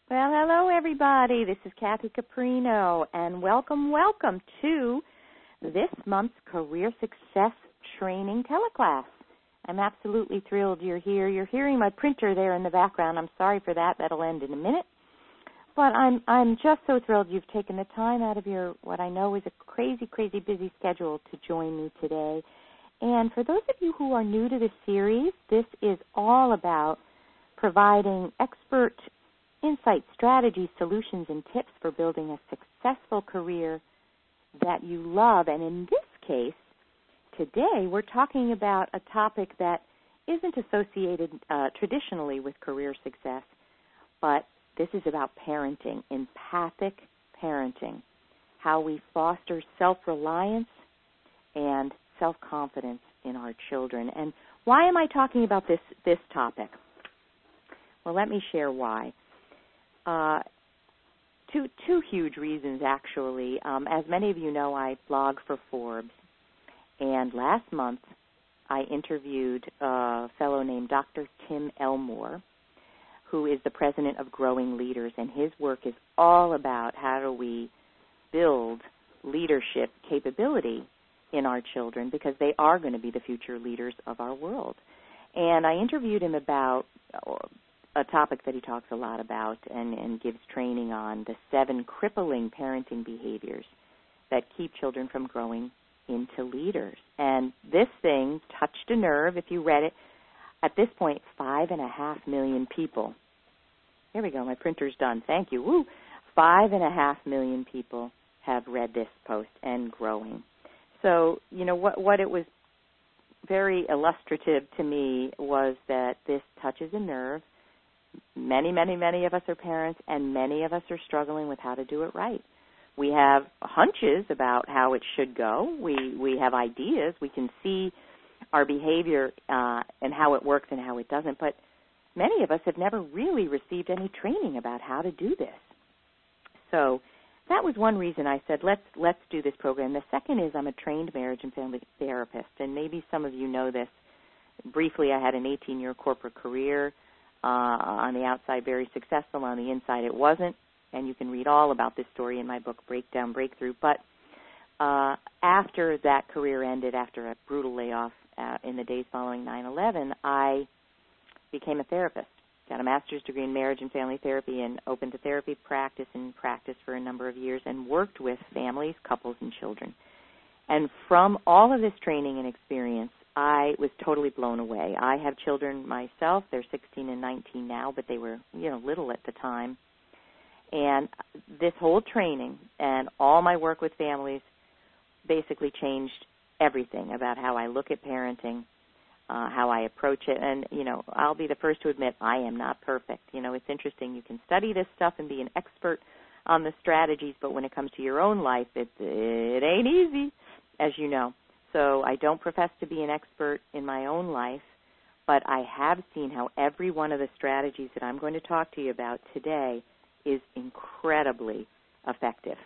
Well, hello, everybody. This is Kathy Caprino, and welcome to this month's Career Success Training Teleclass. I'm absolutely thrilled you're here. You're hearing my printer there in the background. I'm sorry for that. That'll end in a minute. But I'm just so thrilled you've taken the time out of your, what I know is a crazy, crazy busy schedule to join me today. And for those of you who are new to this series, this is all about providing expert insights, strategies, solutions, and tips for building a successful career that you love. And in this case, today we're talking about a topic that isn't associated traditionally with career success, but this is about parenting, empathic parenting, how we foster self-reliance and self-confidence in our children. And why am I talking about this topic? Well, let me share why. Two huge reasons, actually. As many of you know, I blog for Forbes, and last month I interviewed a fellow named Dr. Tim Elmore, who is the president of Growing Leaders, and his work is all about how do we build leadership capability in our children, because they are going to be the future leaders of our world. And I interviewed him about a topic that he talks a lot about and gives training on, the 7 crippling parenting behaviors that keep children from growing into leaders. And this thing touched a nerve. If you read it, at this point, 5.5 million people. Here we go. My printer's done. Thank you. Woo! 5.5 million people have read this post and growing. So, you know, what it was very illustrative to me was that this touches a nerve. Many, many, many of us are parents, and many of us are struggling with how to do it right. We have hunches about how it should go. We have ideas. We can see our behavior and how it works and how it doesn't. But many of us have never really received any training about how to do this. So that was one reason I said, let's do this program. The second is I'm a trained marriage and family therapist, and maybe some of you know this. Briefly, I had an 18-year corporate career. On the outside, very successful. On the inside, it wasn't. And you can read all about this story in my book, Breakdown Breakthrough. But after that career ended, after a brutal layoff in the days following 9/11, I became a therapist. Got a master's degree in marriage and family therapy and opened a therapy practice and practiced for a number of years and worked with families, couples, and children. And from all of this training and experience, I was totally blown away. I have children myself. They're 16 and 19 now, but they were, little at the time. And this whole training and all my work with families basically changed everything about how I look at parenting, how I approach it. And, I'll be the first to admit I am not perfect. It's interesting. You can study this stuff and be an expert on the strategies, but when it comes to your own life, it ain't easy, as you know. So I don't profess to be an expert in my own life, but I have seen how every one of the strategies that I'm going to talk to you about today is incredibly effective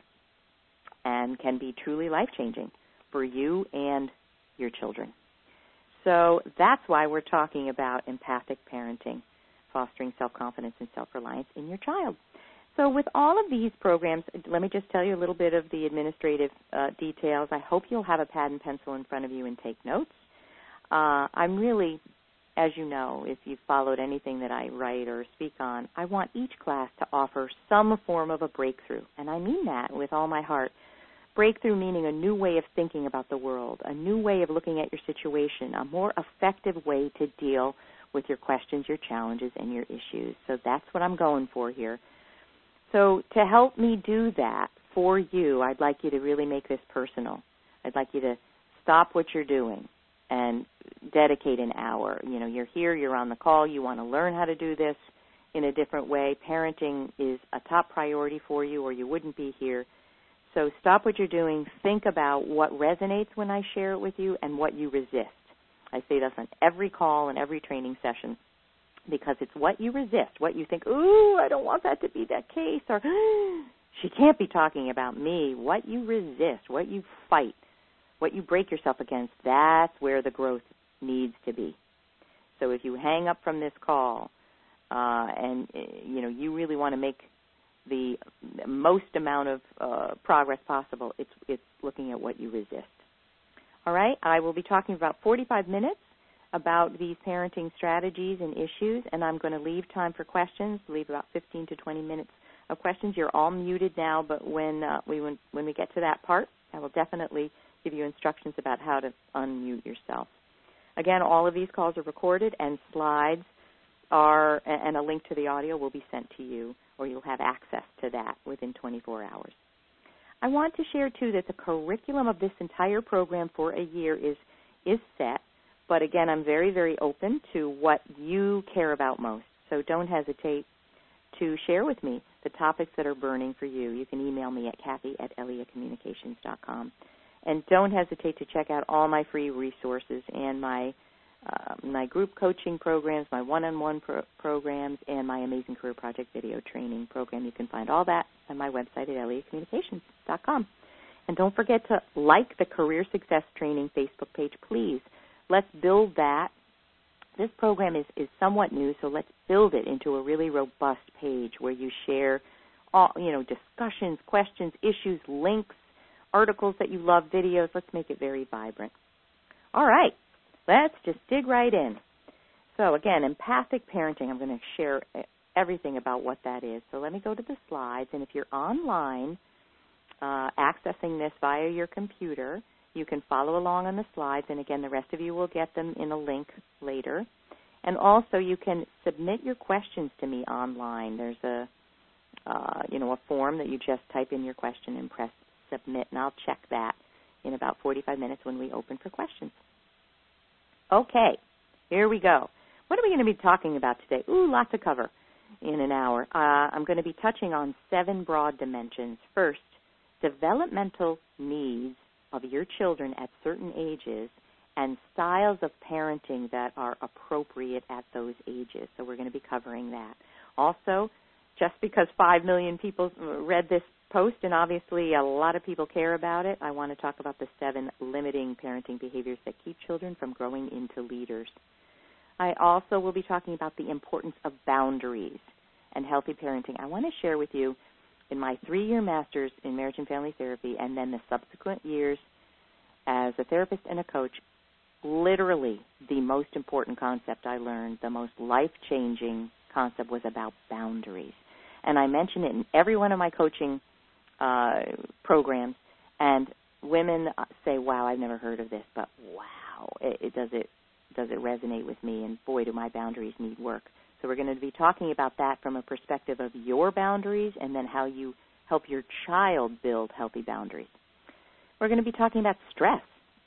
and can be truly life-changing for you and your children. So that's why we're talking about empathic parenting, fostering self-confidence and self-reliance in your child. So with all of these programs, let me just tell you a little bit of the administrative details. I hope you'll have a pad and pencil in front of you and take notes. I'm really, as you know, if you've followed anything that I write or speak on, I want each class to offer some form of a breakthrough, and I mean that with all my heart. Breakthrough meaning a new way of thinking about the world, a new way of looking at your situation, a more effective way to deal with your questions, your challenges, and your issues. So that's what I'm going for here. So to help me do that for you, I'd like you to really make this personal. I'd like you to stop what you're doing and dedicate an hour. You're here, you're on the call, you want to learn how to do this in a different way. Parenting is a top priority for you or you wouldn't be here. So stop what you're doing, think about what resonates when I share it with you and what you resist. I say this on every call and every training session, because it's what you resist, what you think, ooh, I don't want that to be that case, or she can't be talking about me. What you resist, what you fight, what you break yourself against, that's where the growth needs to be. So if you hang up from this call and you really want to make the most amount of progress possible, it's looking at what you resist. All right, I will be talking about 45 minutes about these parenting strategies and issues, and I'm going to leave time for questions, leave about 15 to 20 minutes of questions. You're all muted now, but when we get to that part, I will definitely give you instructions about how to unmute yourself. Again, all of these calls are recorded, and slides and a link to the audio will be sent to you, or you'll have access to that within 24 hours. I want to share, too, that the curriculum of this entire program for a year is set, but again, I'm very, very open to what you care about most, so don't hesitate to share with me the topics that are burning for you. You can email me at Kathy@EliaCommunications.com. And don't hesitate to check out all my free resources and my group coaching programs, my one-on-one programs, and my Amazing Career Project video training program. You can find all that on my website at EliaCommunications.com. And don't forget to like the Career Success Training Facebook page, please. Let's build that. This program is somewhat new, so let's build it into a really robust page where you share all, discussions, questions, issues, links, articles that you love, videos. Let's make it very vibrant. All right, let's just dig right in. So again, empathic parenting, I'm going to share everything about what that is. So let me go to the slides, and if you're online accessing this via your computer, you can follow along on the slides, and again, the rest of you will get them in a link later. And also, you can submit your questions to me online. There's a form that you just type in your question and press submit, and I'll check that in about 45 minutes when we open for questions. Okay, here we go. What are we going to be talking about today? Lots to cover in an hour. I'm going to be touching on 7 broad dimensions. First, developmental needs of your children at certain ages and styles of parenting that are appropriate at those ages. So we're going to be covering that. Also, just because 5 million people read this post, and obviously a lot of people care about it, I want to talk about the 7 limiting parenting behaviors that keep children from growing into leaders. I also will be talking about the importance of boundaries and healthy parenting. I want to share with you, in my 3-year master's in marriage and family therapy and then the subsequent years as a therapist and a coach, literally the most important concept I learned, the most life-changing concept, was about boundaries. And I mention it in every one of my coaching programs, and women say, wow, I've never heard of this, but wow, does it resonate with me, and boy, do my boundaries need work. So we're going to be talking about that from a perspective of your boundaries and then how you help your child build healthy boundaries. We're going to be talking about stress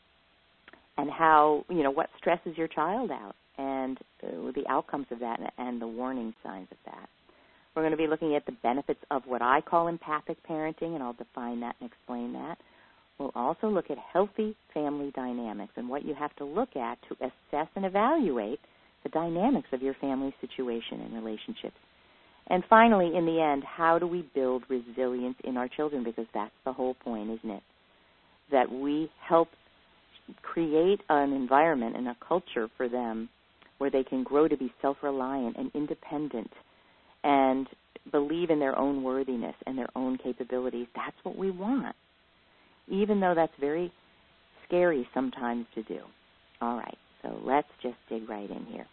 and how, what stresses your child out and the outcomes of that and the warning signs of that. We're going to be looking at the benefits of what I call empathic parenting, and I'll define that and explain that. We'll also look at healthy family dynamics and what you have to look at to assess and evaluate the dynamics of your family situation and relationships. And finally, in the end, how do we build resilience in our children? Because that's the whole point, isn't it? That we help create an environment and a culture for them where they can grow to be self-reliant and independent and believe in their own worthiness and their own capabilities. That's what we want, even though that's very scary sometimes to do. All right, so let's just dig right in here.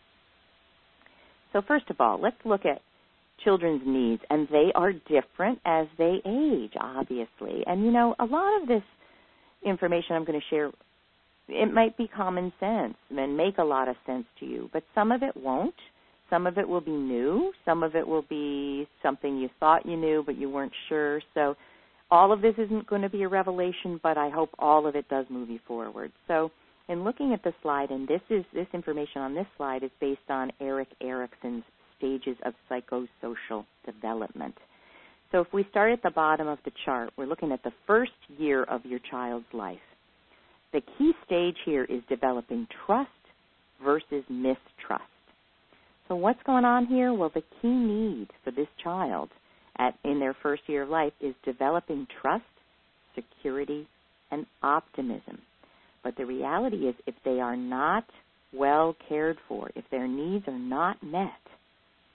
So first of all, let's look at children's needs, and they are different as they age, obviously. And, a lot of this information I'm going to share, it might be common sense and make a lot of sense to you, but some of it won't. Some of it will be new. Some of it will be something you thought you knew, but you weren't sure. So all of this isn't going to be a revelation, but I hope all of it does move you forward. So in looking at the slide, and this information on this slide is based on Erik Erikson's Stages of Psychosocial Development. So if we start at the bottom of the chart, we're looking at the first year of your child's life. The key stage here is developing trust versus mistrust. So what's going on here? Well, the key need for this child in their first year of life is developing trust, security, and optimism. But the reality is, if they are not well cared for, if their needs are not met,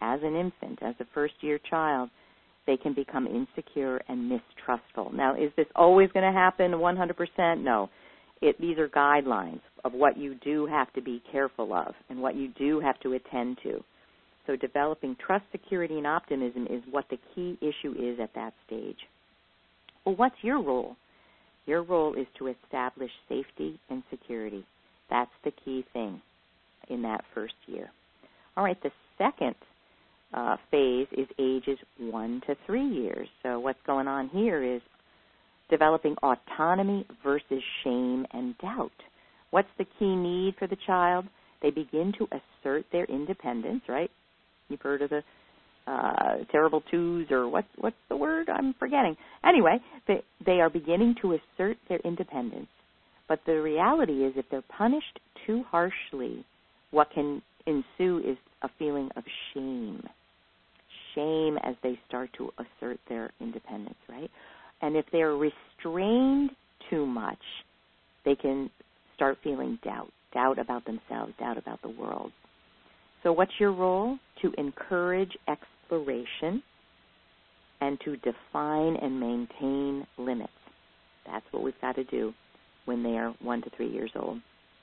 as an infant, as a first-year child, they can become insecure and mistrustful. Now, is this always going to happen 100%? No. These are guidelines of what you do have to be careful of and what you do have to attend to. So developing trust, security, and optimism is what the key issue is at that stage. Well, what's your role? Your role is to establish safety and security. That's the key thing in that first year. All right, the second phase is ages 1 to 3 years. So what's going on here is developing autonomy versus shame and doubt. What's the key need for the child? They begin to assert their independence, right? You've heard of the terrible twos, or what's the word? I'm forgetting. Anyway, they are beginning to assert their independence. But the reality is if they're punished too harshly, what can ensue is a feeling of shame. Shame as they start to assert their independence, right? And if they're restrained too much, they can start feeling doubt about themselves, doubt about the world. So what's your role? To encourage exploration and to define and maintain limits. That's what we've got to do when they are 1 to 3 years old.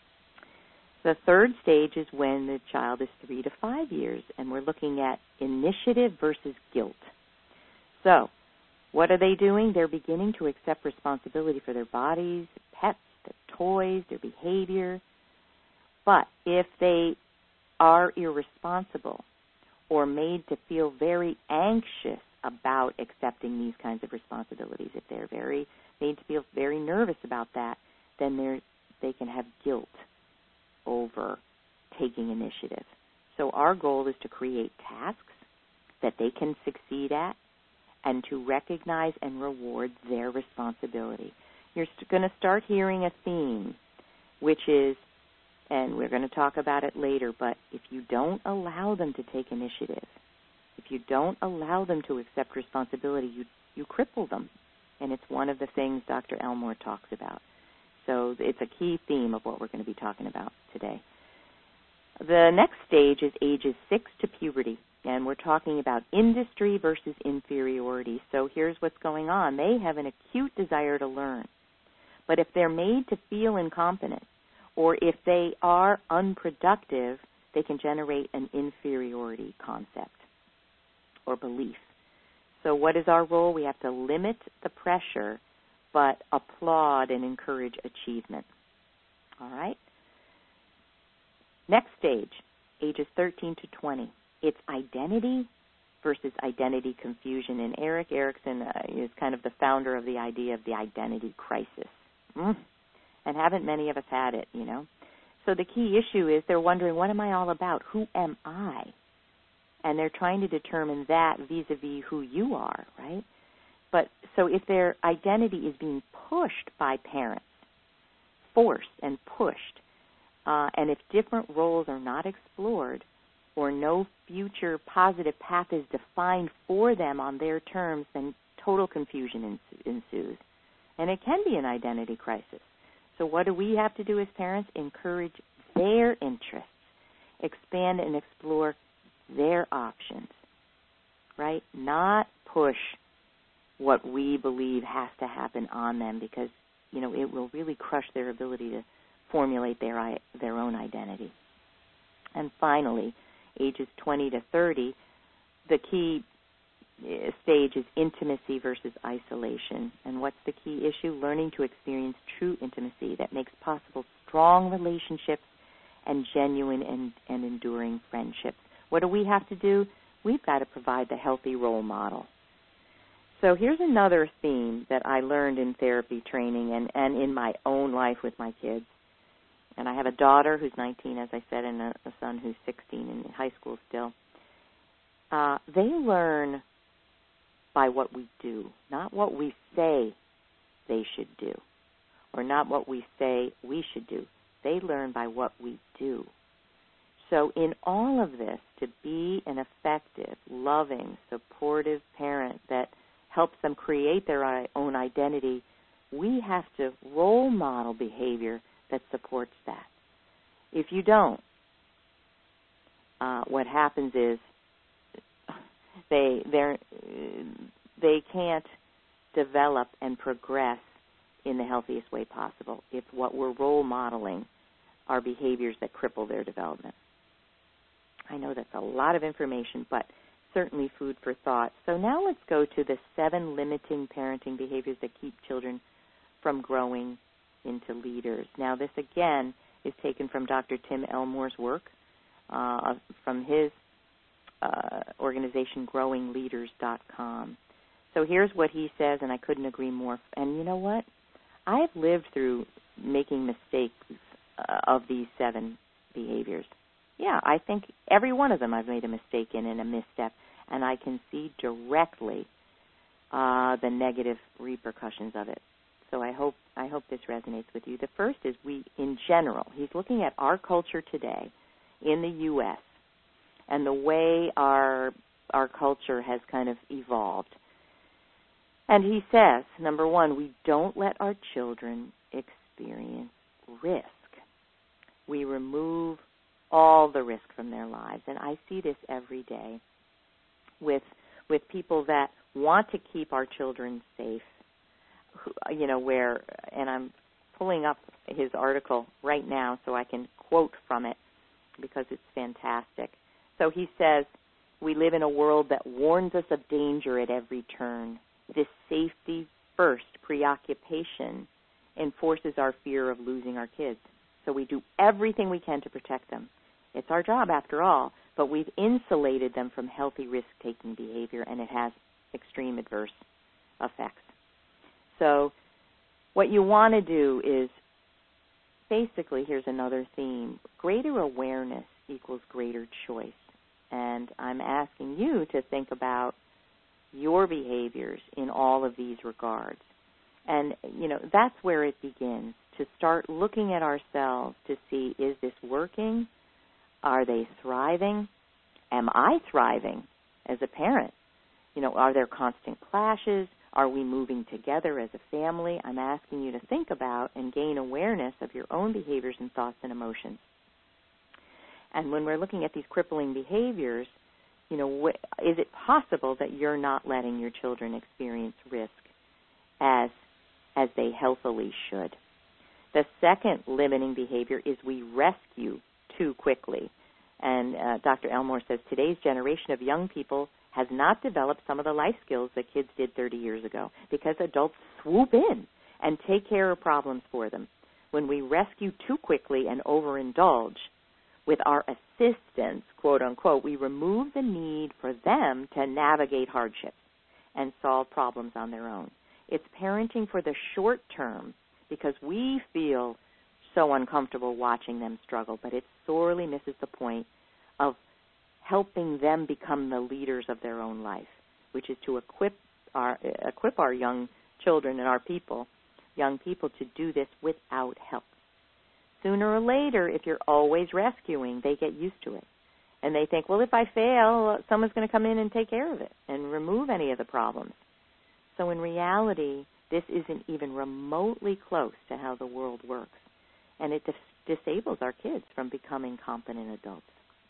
The third stage is when the child is 3 to 5 years, and we're looking at initiative versus guilt. So what are they doing? They're beginning to accept responsibility for their bodies, pets, their toys, their behavior. But if they are irresponsible or made to feel very anxious about accepting these kinds of responsibilities, if they're made to feel very nervous about that, then they can have guilt over taking initiative. So our goal is to create tasks that they can succeed at and to recognize and reward their responsibility. You're going to start hearing a theme, which is, and we're going to talk about it later, but if you don't allow them to take initiative, if you don't allow them to accept responsibility, you cripple them. And it's one of the things Dr. Elmore talks about. So it's a key theme of what we're going to be talking about today. The next stage is ages 6 to puberty, and we're talking about industry versus inferiority. So here's what's going on. They have an acute desire to learn. But if they're made to feel incompetent, or if they are unproductive, they can generate an inferiority concept or belief. So what is our role? We have to limit the pressure, but applaud and encourage achievement. All right? Next stage, ages 13 to 20. It's identity versus identity confusion. And Erik Erikson is kind of the founder of the idea of the identity crisis. And haven't many of us had it, you know? So the key issue is they're wondering, what am I all about? Who am I? And they're trying to determine that vis-a-vis who you are, right? But so if their identity is being pushed by parents, forced and pushed, and if different roles are not explored or no future positive path is defined for them on their terms, then total confusion ensues. And it can be an identity crisis. So what do we have to do as parents? Encourage their interests, expand and explore their options, right? Not push what we believe has to happen on them, because, you know, it will really crush their ability to formulate their own identity. And finally, ages 20 to 30, the key stage is intimacy versus isolation. And what's the key issue? Learning to experience true intimacy that makes possible strong relationships and genuine and enduring friendships. What do we have to do? We've got to provide the healthy role model. So here's another theme that I learned in therapy training and in my own life with my kids. And I have a daughter who's 19, as I said, and a son who's 16 in high school still. They learn by what we do, not what we say they should do, or not what we say we should do. They learn by what we do. So in all of this, to be an effective, loving, supportive parent that helps them create their own identity, we have to role model behavior that supports that. If you don't, what happens is they can't develop and progress in the healthiest way possible if what we're role modeling are behaviors that cripple their development. I know that's a lot of information, but certainly food for thought. So now let's go to the 7 limiting parenting behaviors that keep children from growing into leaders. Now, this, again, is taken from Dr. Tim Elmore's work, from his organization, growingleaders.com. So here's what he says, and I couldn't agree more. And you know what? I have lived through making mistakes of these 7 behaviors. Yeah, I think every one of them I've made a mistake in and a misstep, and I can see directly the negative repercussions of it. So I hope this resonates with you. The first is in general, he's looking at our culture today in the U.S. and the way our culture has kind of evolved. And he says, number 1, we don't let our children experience risk. We remove all the risk from their lives. And I see this every day with people that want to keep our children safe, and I'm pulling up his article right now so I can quote from it because it's fantastic. So he says, we live in a world that warns us of danger at every turn. This safety-first preoccupation enforces our fear of losing our kids. So we do everything we can to protect them. It's our job, after all, but we've insulated them from healthy risk-taking behavior, and it has extreme adverse effects. So what you want to do is, basically, here's another theme. Greater awareness equals greater choice. And I'm asking you to think about your behaviors in all of these regards. And, that's where it begins, to start looking at ourselves to see, is this working? Are they thriving? Am I thriving as a parent? Are there constant clashes? Are we moving together as a family? I'm asking you to think about and gain awareness of your own behaviors and thoughts and emotions. And when we're looking at these crippling behaviors, is it possible that you're not letting your children experience risk as they healthily should? The second limiting behavior is we rescue too quickly. And Dr. Elmore says today's generation of young people has not developed some of the life skills that kids did 30 years ago because adults swoop in and take care of problems for them. When we rescue too quickly and overindulge with our assistance, quote unquote, we remove the need for them to navigate hardships and solve problems on their own. It's parenting for the short term because we feel so uncomfortable watching them struggle, but it sorely misses the point of helping them become the leaders of their own life, which is to equip our young children and our young people to do this without help. Sooner or later, if you're always rescuing, they get used to it. And they think, well, if I fail, someone's going to come in and take care of it and remove any of the problems. So in reality, this isn't even remotely close to how the world works. And it disables our kids from becoming competent adults.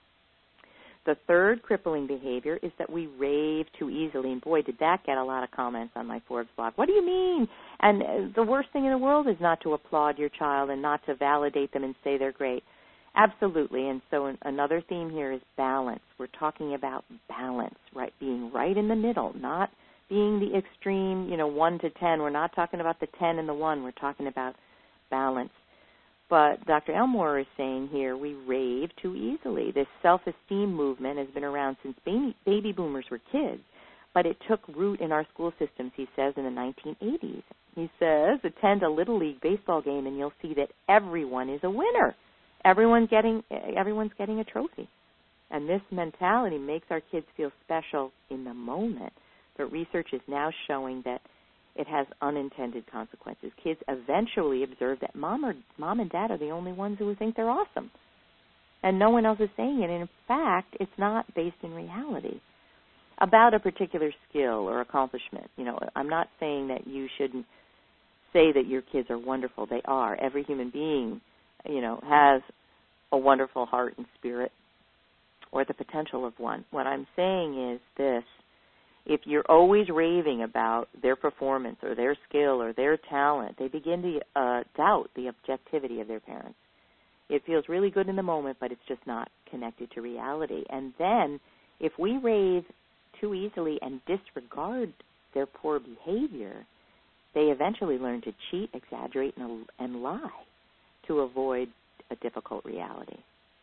The third crippling behavior is that we rave too easily. And boy, did that get a lot of comments on my Forbes blog. What do you mean? And the worst thing in the world is not to applaud your child and not to validate them and say they're great. Absolutely. And so another theme here is balance. We're talking about balance, right? Being right in the middle, not being the extreme, 1 to 10. We're not talking about the 10 and the 1. We're talking about balance. But Dr. Elmore is saying here we rave too easily. This self-esteem movement has been around since baby boomers were kids, but it took root in our school systems, he says, in the 1980s. He says, attend a Little League baseball game and you'll see that everyone is a winner. Everyone's getting a trophy. And this mentality makes our kids feel special in the moment. But research is now showing that it has unintended consequences. Kids eventually observe that mom and dad are the only ones who think they're awesome. And no one else is saying it. And in fact, it's not based in reality. About a particular skill or accomplishment, I'm not saying that you shouldn't say that your kids are wonderful. They are. Every human being, has a wonderful heart and spirit or the potential of one. What I'm saying is this. If you're always raving about their performance or their skill or their talent, they begin to doubt the objectivity of their parents. It feels really good in the moment, but it's just not connected to reality. And then if we rave too easily and disregard their poor behavior, they eventually learn to cheat, exaggerate, and lie to avoid a difficult reality.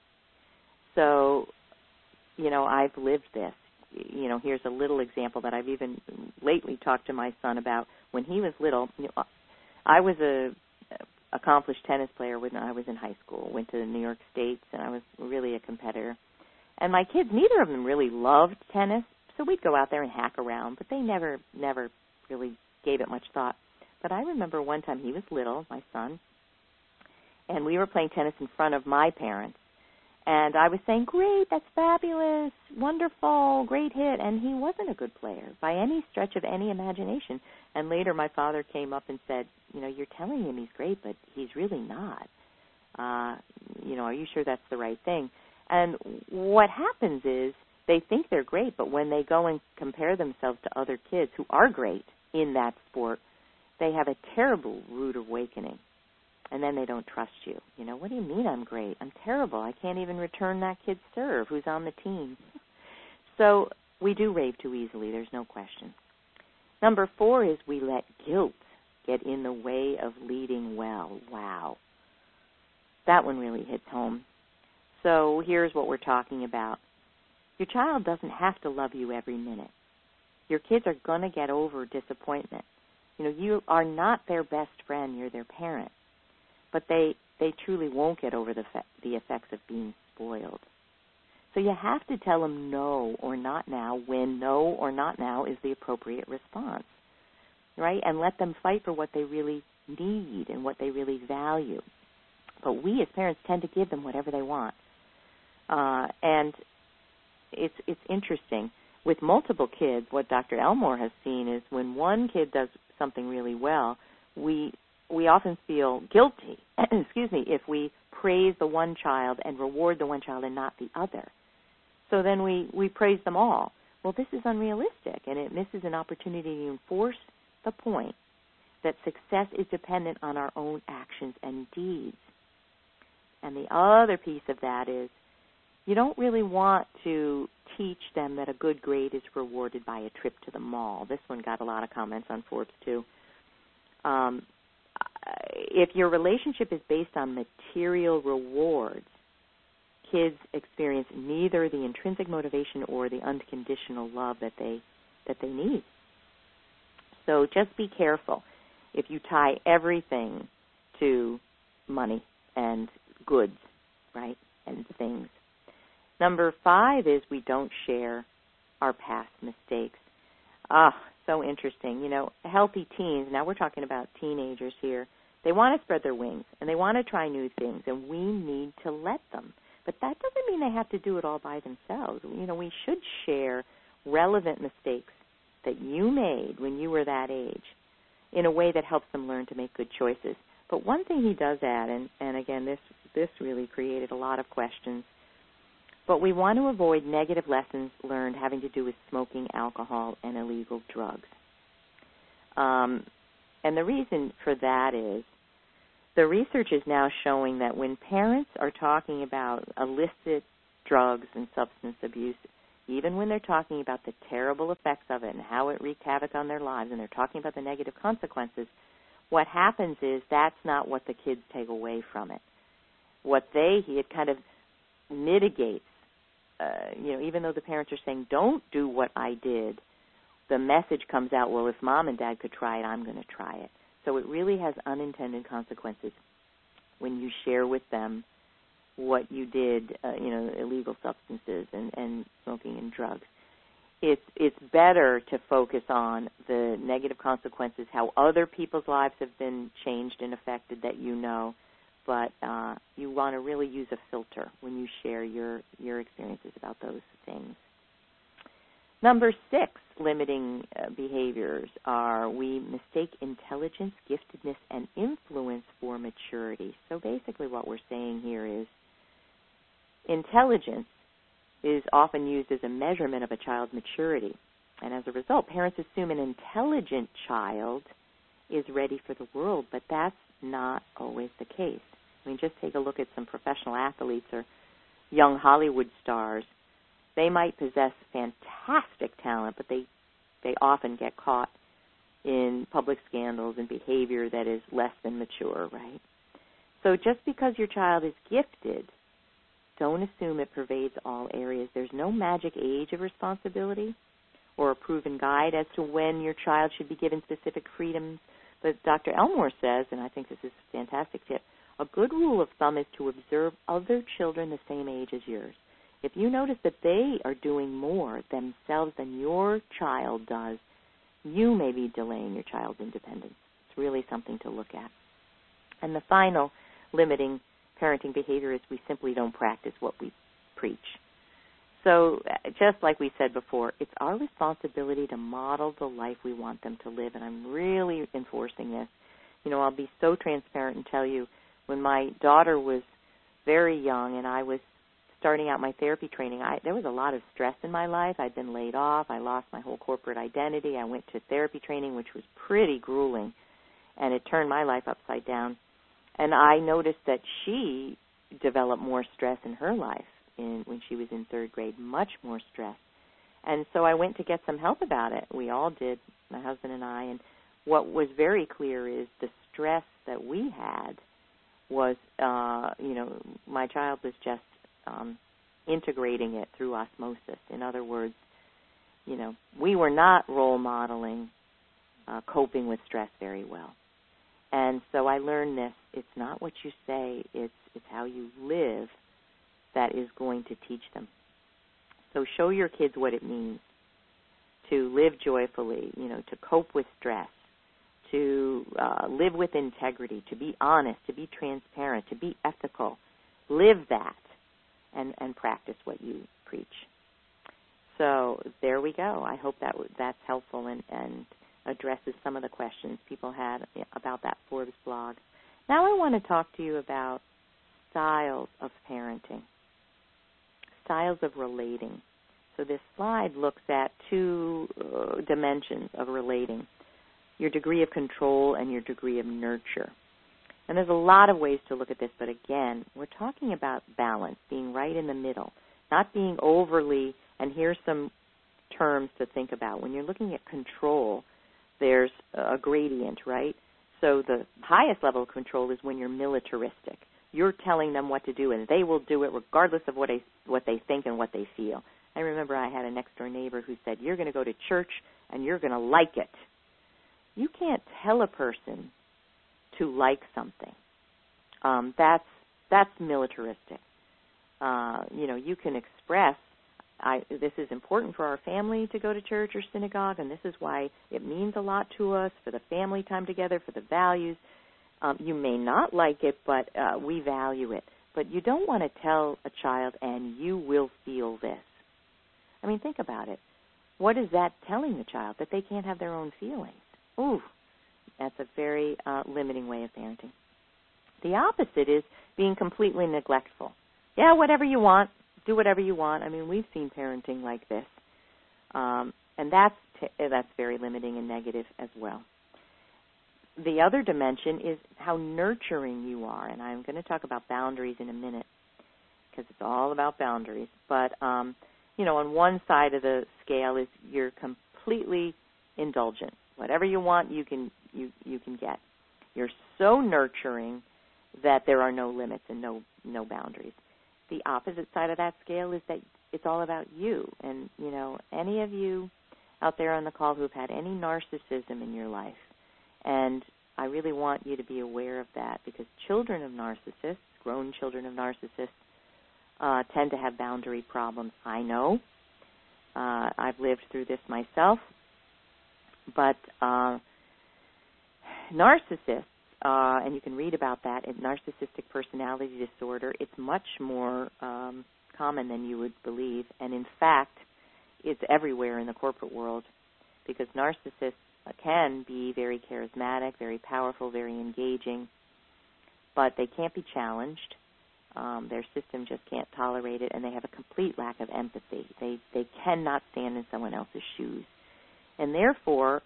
So, I've lived this. Here's a little example that I've even lately talked to my son about. When he was little, I was a accomplished tennis player when I was in high school. Went to the New York States, and I was really a competitor. And my kids, neither of them really loved tennis, so we'd go out there and hack around, but they never really gave it much thought. But I remember one time he was little, my son, and we were playing tennis in front of my parents. And I was saying, great, that's fabulous, wonderful, great hit. And he wasn't a good player by any stretch of any imagination. And later my father came up and said, you're telling him he's great, but he's really not. Are you sure that's the right thing? And what happens is they think they're great, but when they go and compare themselves to other kids who are great in that sport, they have a terrible rude awakening. And then they don't trust you. What do you mean I'm great? I'm terrible. I can't even return that kid's serve who's on the team. So we do rave too easily. There's no question. Number 4 is we let guilt get in the way of leading well. Wow. That one really hits home. So here's what we're talking about. Your child doesn't have to love you every minute. Your kids are going to get over disappointment. You are not their best friend. You're their parent. But they truly won't get over the effects of being spoiled. So you have to tell them no or not now when no or not now is the appropriate response, right? And let them fight for what they really need and what they really value. But we as parents tend to give them whatever they want. And it's interesting. With multiple kids, what Dr. Elmore has seen is when one kid does something really well, we often feel guilty, if we praise the one child and reward the one child and not the other. So then we praise them all. Well, this is unrealistic, and it misses an opportunity to enforce the point that success is dependent on our own actions and deeds. And the other piece of that is you don't really want to teach them that a good grade is rewarded by a trip to the mall. This one got a lot of comments on Forbes, too. If your relationship is based on material rewards, kids experience neither the intrinsic motivation or the unconditional love that they need. So just be careful if you tie everything to money and goods, right, and things. Number 5 is we don't share our past mistakes. So interesting. Healthy teens, now we're talking about teenagers here, they want to spread their wings, and they want to try new things, and we need to let them. But that doesn't mean they have to do it all by themselves. We should share relevant mistakes that you made when you were that age in a way that helps them learn to make good choices. But one thing he does add, and again, this really created a lot of questions, but we want to avoid negative lessons learned having to do with smoking, alcohol, and illegal drugs. And the reason for that is the research is now showing that when parents are talking about illicit drugs and substance abuse, even when they're talking about the terrible effects of it and how it wreaked havoc on their lives, and they're talking about the negative consequences, what happens is that's not what the kids take away from it. It kind of mitigates. Even though the parents are saying, don't do what I did, the message comes out, well, if mom and dad could try it, I'm going to try it. So it really has unintended consequences when you share with them what you did, illegal substances and smoking and drugs. It's better to focus on the negative consequences, how other people's lives have been changed and affected that but you want to really use a filter when you share your experiences about those things. Number 6, limiting behaviors are we mistake intelligence, giftedness, and influence for maturity. So basically what we're saying here is intelligence is often used as a measurement of a child's maturity. And as a result, parents assume an intelligent child is ready for the world, but that's not always the case. I mean, just take a look at some professional athletes or young Hollywood stars. They might possess fantastic talent, but they often get caught in public scandals and behavior that is less than mature, right? So just because your child is gifted, don't assume it pervades all areas. There's no magic age of responsibility or a proven guide as to when your child should be given specific freedoms. But Dr. Elmore says, and I think this is a fantastic tip, a good rule of thumb is to observe other children the same age as yours. If you notice that they are doing more themselves than your child does, you may be delaying your child's independence. It's really something to look at. And the final limiting parenting behavior is we simply don't practice what we preach. So just like we said before, it's our responsibility to model the life we want them to live, and I'm really enforcing this. You know, I'll be so transparent and tell you, when my daughter was very young and I was starting out my therapy training, there was a lot of stress in my life. I'd been laid off. I lost my whole corporate identity. I went to therapy training, which was pretty grueling, and it turned my life upside down. And I noticed that she developed more stress in her life when she was in third grade, much more stress. And so I went to get some help about it. We all did, my husband and I. And what was very clear is the stress that we had was, my child was just integrating it through osmosis. In other words, we were not role modeling coping with stress very well. And so I learned this. It's not what you say, it's how you live that is going to teach them. So show your kids what it means to live joyfully, to cope with stress, to live with integrity, to be honest, to be transparent, to be ethical. Live that and practice what you preach. So there we go. I hope that's helpful and addresses some of the questions people had about that Forbes blog. Now I want to talk to you about styles of parenting, styles of relating. So this slide looks at two dimensions of relating, your degree of control and your degree of nurture. And there's a lot of ways to look at this, but again, we're talking about balance, being right in the middle, not being overly, and here's some terms to think about. When you're looking at control, there's a gradient, right? So the highest level of control is when you're militaristic. You're telling them what to do, and they will do it regardless of what they think and what they feel. I remember I had a next-door neighbor who said, you're going to go to church, and you're going to like it. You can't tell a person to like something. That's militaristic. You can express, this is important for our family to go to church or synagogue, and this is why it means a lot to us, for the family time together, for the values. You may not like it, but we value it. But you don't want to tell a child, and you will feel this. I mean, think about it. What is that telling the child? That they can't have their own feelings. Ooh, that's a very limiting way of parenting. The opposite is being completely neglectful. Yeah, whatever you want. Do whatever you want. I mean, we've seen parenting like this. And that's very limiting and negative as well. The other dimension is how nurturing you are. And I'm going to talk about boundaries in a minute because it's all about boundaries. But, on one side of the scale is you're completely indulgent. Whatever you want, you can get. You're so nurturing that there are no limits and no boundaries. The opposite side of that scale is that it's all about you. And, any of you out there on the call who've had any narcissism in your life, and I really want you to be aware of that because children of narcissists, grown children of narcissists, tend to have boundary problems. I know. I've lived through this myself. But narcissists, and you can read about that in narcissistic personality disorder, it's much more common than you would believe. And in fact, it's everywhere in the corporate world because narcissists can be very charismatic, very powerful, very engaging, but they can't be challenged. Their system just can't tolerate it, and they have a complete lack of empathy. They cannot stand in someone else's shoes. And therefore,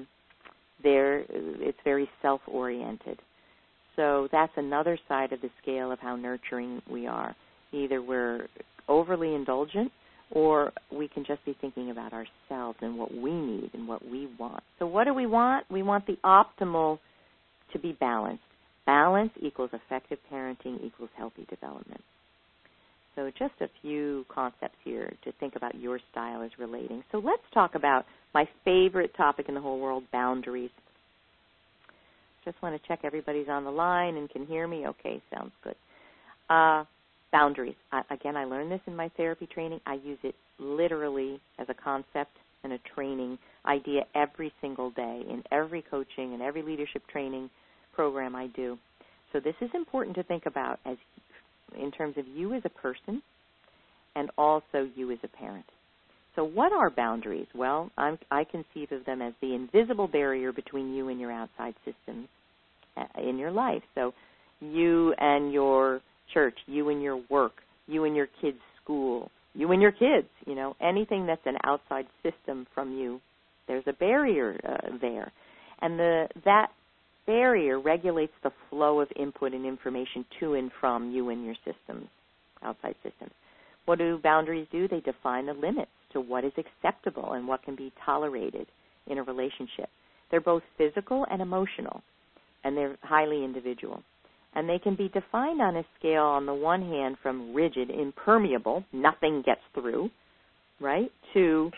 it's very self-oriented. So that's another side of the scale of how nurturing we are. Either we're overly indulgent, or we can just be thinking about ourselves and what we need and what we want. So what do we want? We want the optimal to be balanced. Balance equals effective parenting equals healthy development. So just a few concepts here to think about your style as relating. So let's talk about my favorite topic in the whole world, boundaries. Just want to check everybody's on the line and can hear me. Okay, sounds good. Boundaries. Again, I learned this in my therapy training. I use it literally as a concept and a training idea every single day in every coaching and every leadership training program I do. So this is important to think about as in terms of you as a person and also you as a parent. So what are boundaries? Well, I conceive of them as the invisible barrier between you and your outside systems in your life. So you and your church, you and your work, you and your kids' school, you and your kids, anything that's an outside system from you, there's a barrier there. And that barrier regulates the flow of input and information to and from you and your systems, outside systems. What do boundaries do? They define the limits to what is acceptable and what can be tolerated in a relationship. They're both physical and emotional, and they're highly individual. And they can be defined on a scale, on the one hand, from rigid, impermeable, nothing gets through, right, to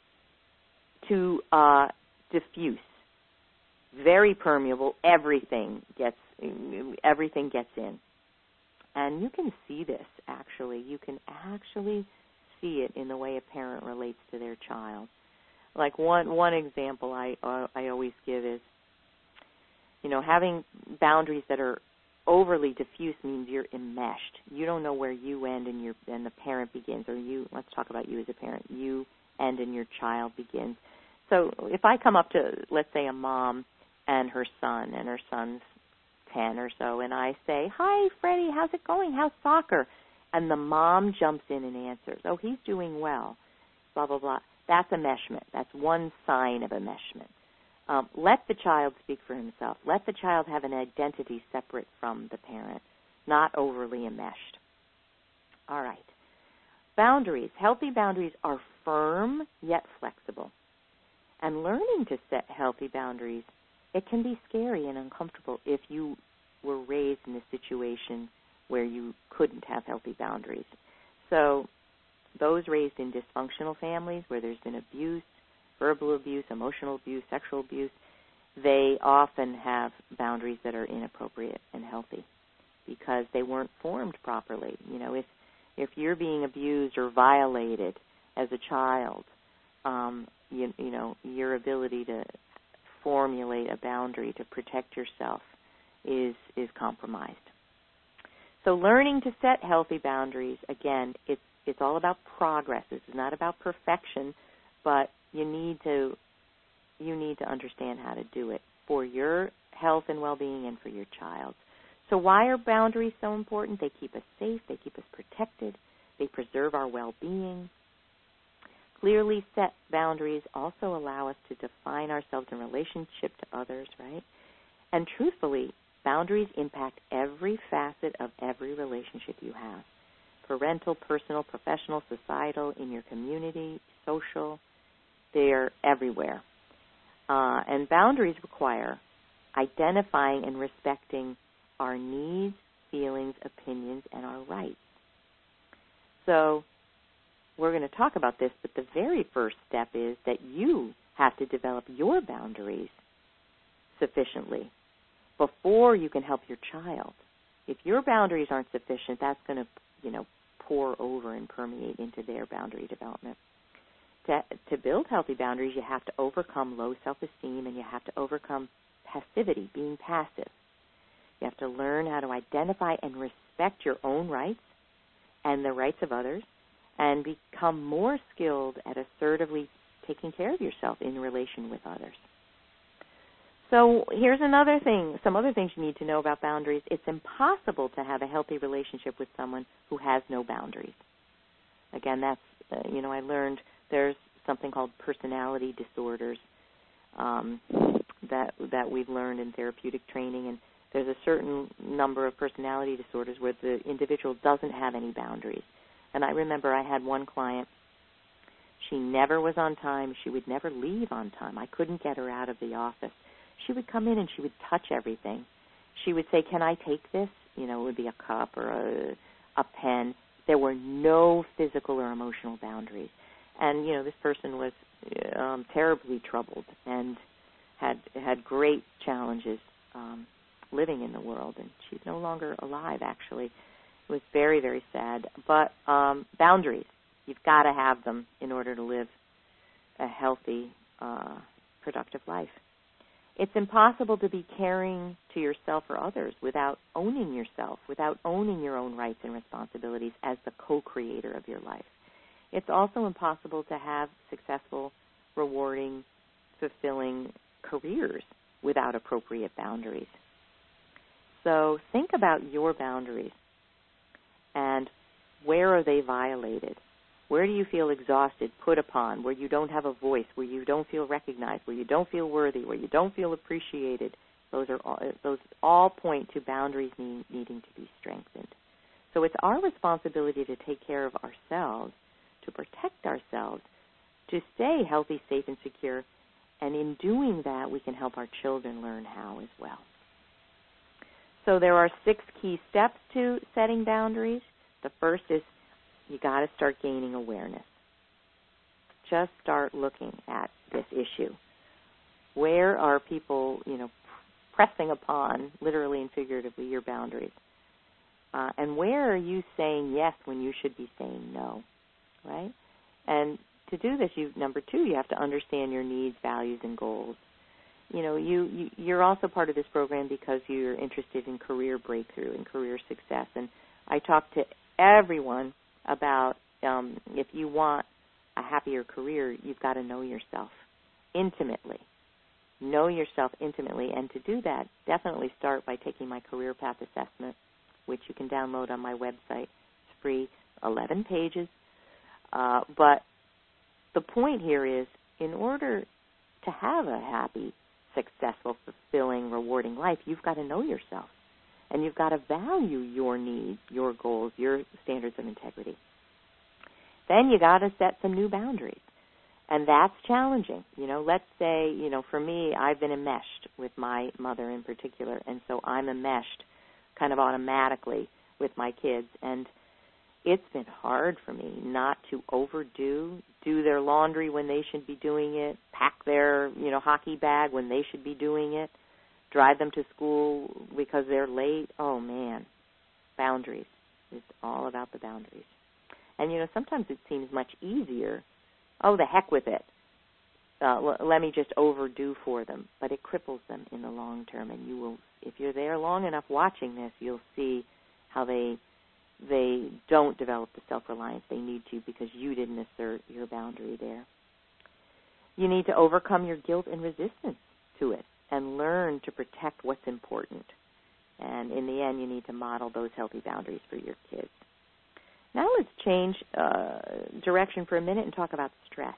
diffuse, very permeable, everything gets in. And you can see this, actually. You can actually see it in the way a parent relates to their child. Like one example I always give is, having boundaries that are overly diffuse means you're enmeshed. You don't know where you end and the parent begins, or let's talk about you as a parent. You end and your child begins. So if I come up to, let's say, a mom and her son's 10 or so, and I say, "Hi, Freddie, how's it going? How's soccer?" And the mom jumps in and answers, "Oh, he's doing well," blah, blah, blah. That's enmeshment. That's one sign of enmeshment. Let the child speak for himself. Let the child have an identity separate from the parent, not overly enmeshed. All right. Boundaries. Healthy boundaries are firm yet flexible. And learning to set healthy boundaries, it can be scary and uncomfortable if you were raised in a situation where you couldn't have healthy boundaries. So those raised in dysfunctional families where there's been abuse, verbal abuse, emotional abuse, sexual abuse, they often have boundaries that are inappropriate and healthy because they weren't formed properly. If you're being abused or violated as a child, your ability to formulate a boundary to protect yourself is compromised. So learning to set healthy boundaries, again, it's all about progress. This is not about perfection, but you need to understand how to do it for your health and well-being and for your child. So why are boundaries so important? They keep us safe. They keep us protected. They preserve our well-being. Clearly set boundaries also allow us to define ourselves in relationship to others, right? And truthfully, boundaries impact every facet of every relationship you have. Parental, personal, professional, societal, in your community, social, they're everywhere. And boundaries require identifying and respecting our needs, feelings, opinions, and our rights. So we're going to talk about this, but the very first step is that you have to develop your boundaries sufficiently before you can help your child. If your boundaries aren't sufficient, that's going to, pour over and permeate into their boundary development. To build healthy boundaries, you have to overcome low self-esteem and you have to overcome passivity, being passive. You have to learn how to identify and respect your own rights and the rights of others and become more skilled at assertively taking care of yourself in relation with others. So here's another thing, some other things you need to know about boundaries. It's impossible to have a healthy relationship with someone who has no boundaries. Again, that's, I learned there's something called personality disorders that we've learned in therapeutic training, and there's a certain number of personality disorders where the individual doesn't have any boundaries. And I remember I had one client, she never was on time. She would never leave on time. I couldn't get her out of the office. She would come in and she would touch everything. She would say, "Can I take this?" You know, it would be a cup or a pen. There were no physical or emotional boundaries. And, you know, this person was terribly troubled and had great challenges living in the world. And she's no longer alive, actually. It was very, very sad. But boundaries, you've got to have them in order to live a healthy, productive life. It's impossible to be caring to yourself or others without owning yourself, without owning your own rights and responsibilities as the co-creator of your life. It's also impossible to have successful, rewarding, fulfilling careers without appropriate boundaries. So think about your boundaries and where are they violated? Where do you feel exhausted, put upon, where you don't have a voice, where you don't feel recognized, where you don't feel worthy, where you don't feel appreciated? Those all point to boundaries needing to be strengthened. So it's our responsibility to take care of ourselves, to protect ourselves, to stay healthy, safe, and secure. And in doing that, we can help our children learn how as well. So there are 6 key steps to setting boundaries. The first is you got to start gaining awareness. Just start looking at this issue. Where are people, pressing upon, literally and figuratively, your boundaries? And where are you saying yes when you should be saying no, right? And to do this, number 2, you have to understand your needs, values, and goals. You're also part of this program because you're interested in career breakthrough and career success. And I talk to everyone about if you want a happier career, you've got to know yourself intimately. Know yourself intimately. And to do that, definitely start by taking my Career Path Assessment, which you can download on my website. It's free, 11 pages. But the point here is, in order to have a happy, successful, fulfilling, rewarding life, you've got to know yourself. And you've got to value your needs, your goals, your standards of integrity. Then you got to set some new boundaries. And that's challenging. Let's say, for me, I've been enmeshed with my mother in particular, and so I'm enmeshed kind of automatically with my kids. And it's been hard for me not to do their laundry when they should be doing it, pack their, hockey bag when they should be doing it, drive them to school because they're late. Oh, man, boundaries. It's all about the boundaries. And, sometimes it seems much easier. Oh, the heck with it. Let me just overdo for them. But it cripples them in the long term. And you will, if you're there long enough watching this, you'll see how they don't develop the self-reliance they need to because you didn't assert your boundary there. You need to overcome your guilt and resistance to it and learn to protect what's important. And in the end, you need to model those healthy boundaries for your kids. Now let's change direction for a minute and talk about stress.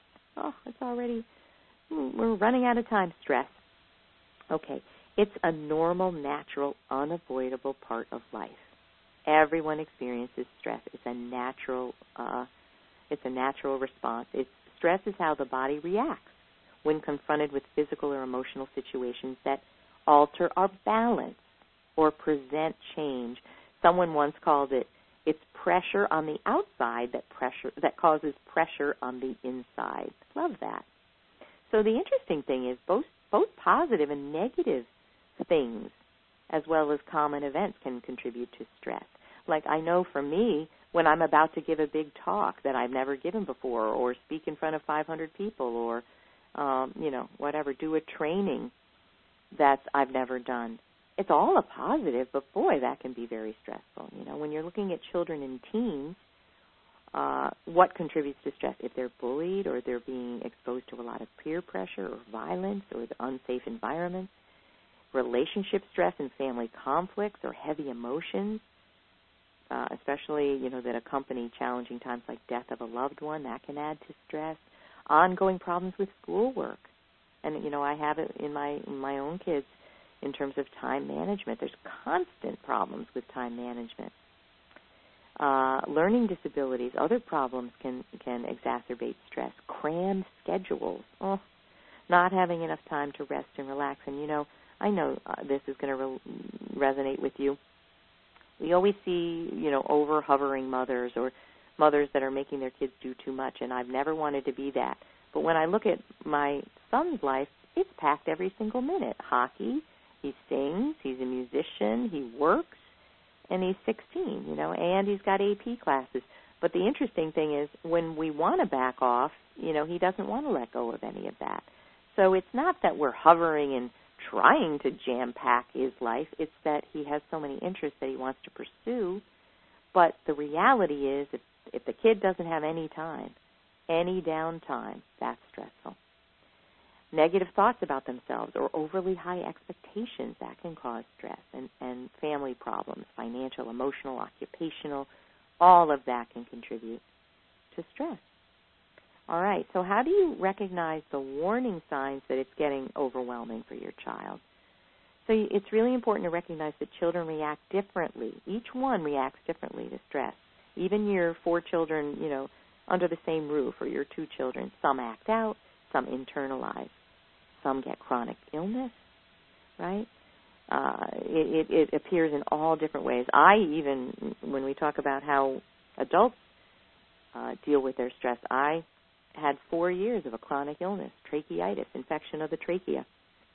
We're running out of time, stress. Okay, it's a normal, natural, unavoidable part of life. Everyone experiences stress. It's a natural response. Stress is how the body reacts when confronted with physical or emotional situations that alter our balance or present change. Someone once called it's pressure on the outside that causes pressure on the inside. Love that. So the interesting thing is both positive and negative things as well as common events can contribute to stress. Like I know for me, when I'm about to give a big talk that I've never given before or speak in front of 500 people or, do a training that I've never done, it's all a positive, but boy, that can be very stressful. When you're looking at children and teens, what contributes to stress? If they're bullied or they're being exposed to a lot of peer pressure or violence or the unsafe environments, relationship stress and family conflicts or heavy emotions, especially, that accompany challenging times like death of a loved one, that can add to stress. ongoing problems with schoolwork. And, I have it in my own kids in terms of time management. There's constant problems with time management. Learning disabilities, other problems can exacerbate stress. Crammed schedules, not having enough time to rest and relax. And, I know this is going to resonate with you. We always see, over-hovering mothers or mothers that are making their kids do too much, and I've never wanted to be that. But when I look at my son's life, it's packed every single minute. Hockey, he sings, he's a musician, he works, and he's 16, and he's got AP classes. But the interesting thing is when we want to back off, he doesn't want to let go of any of that. So it's not that we're hovering and trying to jam-pack his life. It's that he has so many interests that he wants to pursue. But the reality is if the kid doesn't have any time, any downtime, that's stressful. Negative thoughts about themselves or overly high expectations, that can cause stress, and family problems, financial, emotional, occupational, all of that can contribute to stress. All right, so how do you recognize the warning signs that it's getting overwhelming for your child? So it's really important to recognize that children react differently. Each one reacts differently to stress. Even your 4 children, under the same roof, or your 2 children, some act out, some internalize. Some get chronic illness, right? It appears in all different ways. When we talk about how adults deal with their stress, I had 4 years of a chronic illness, tracheitis, infection of the trachea,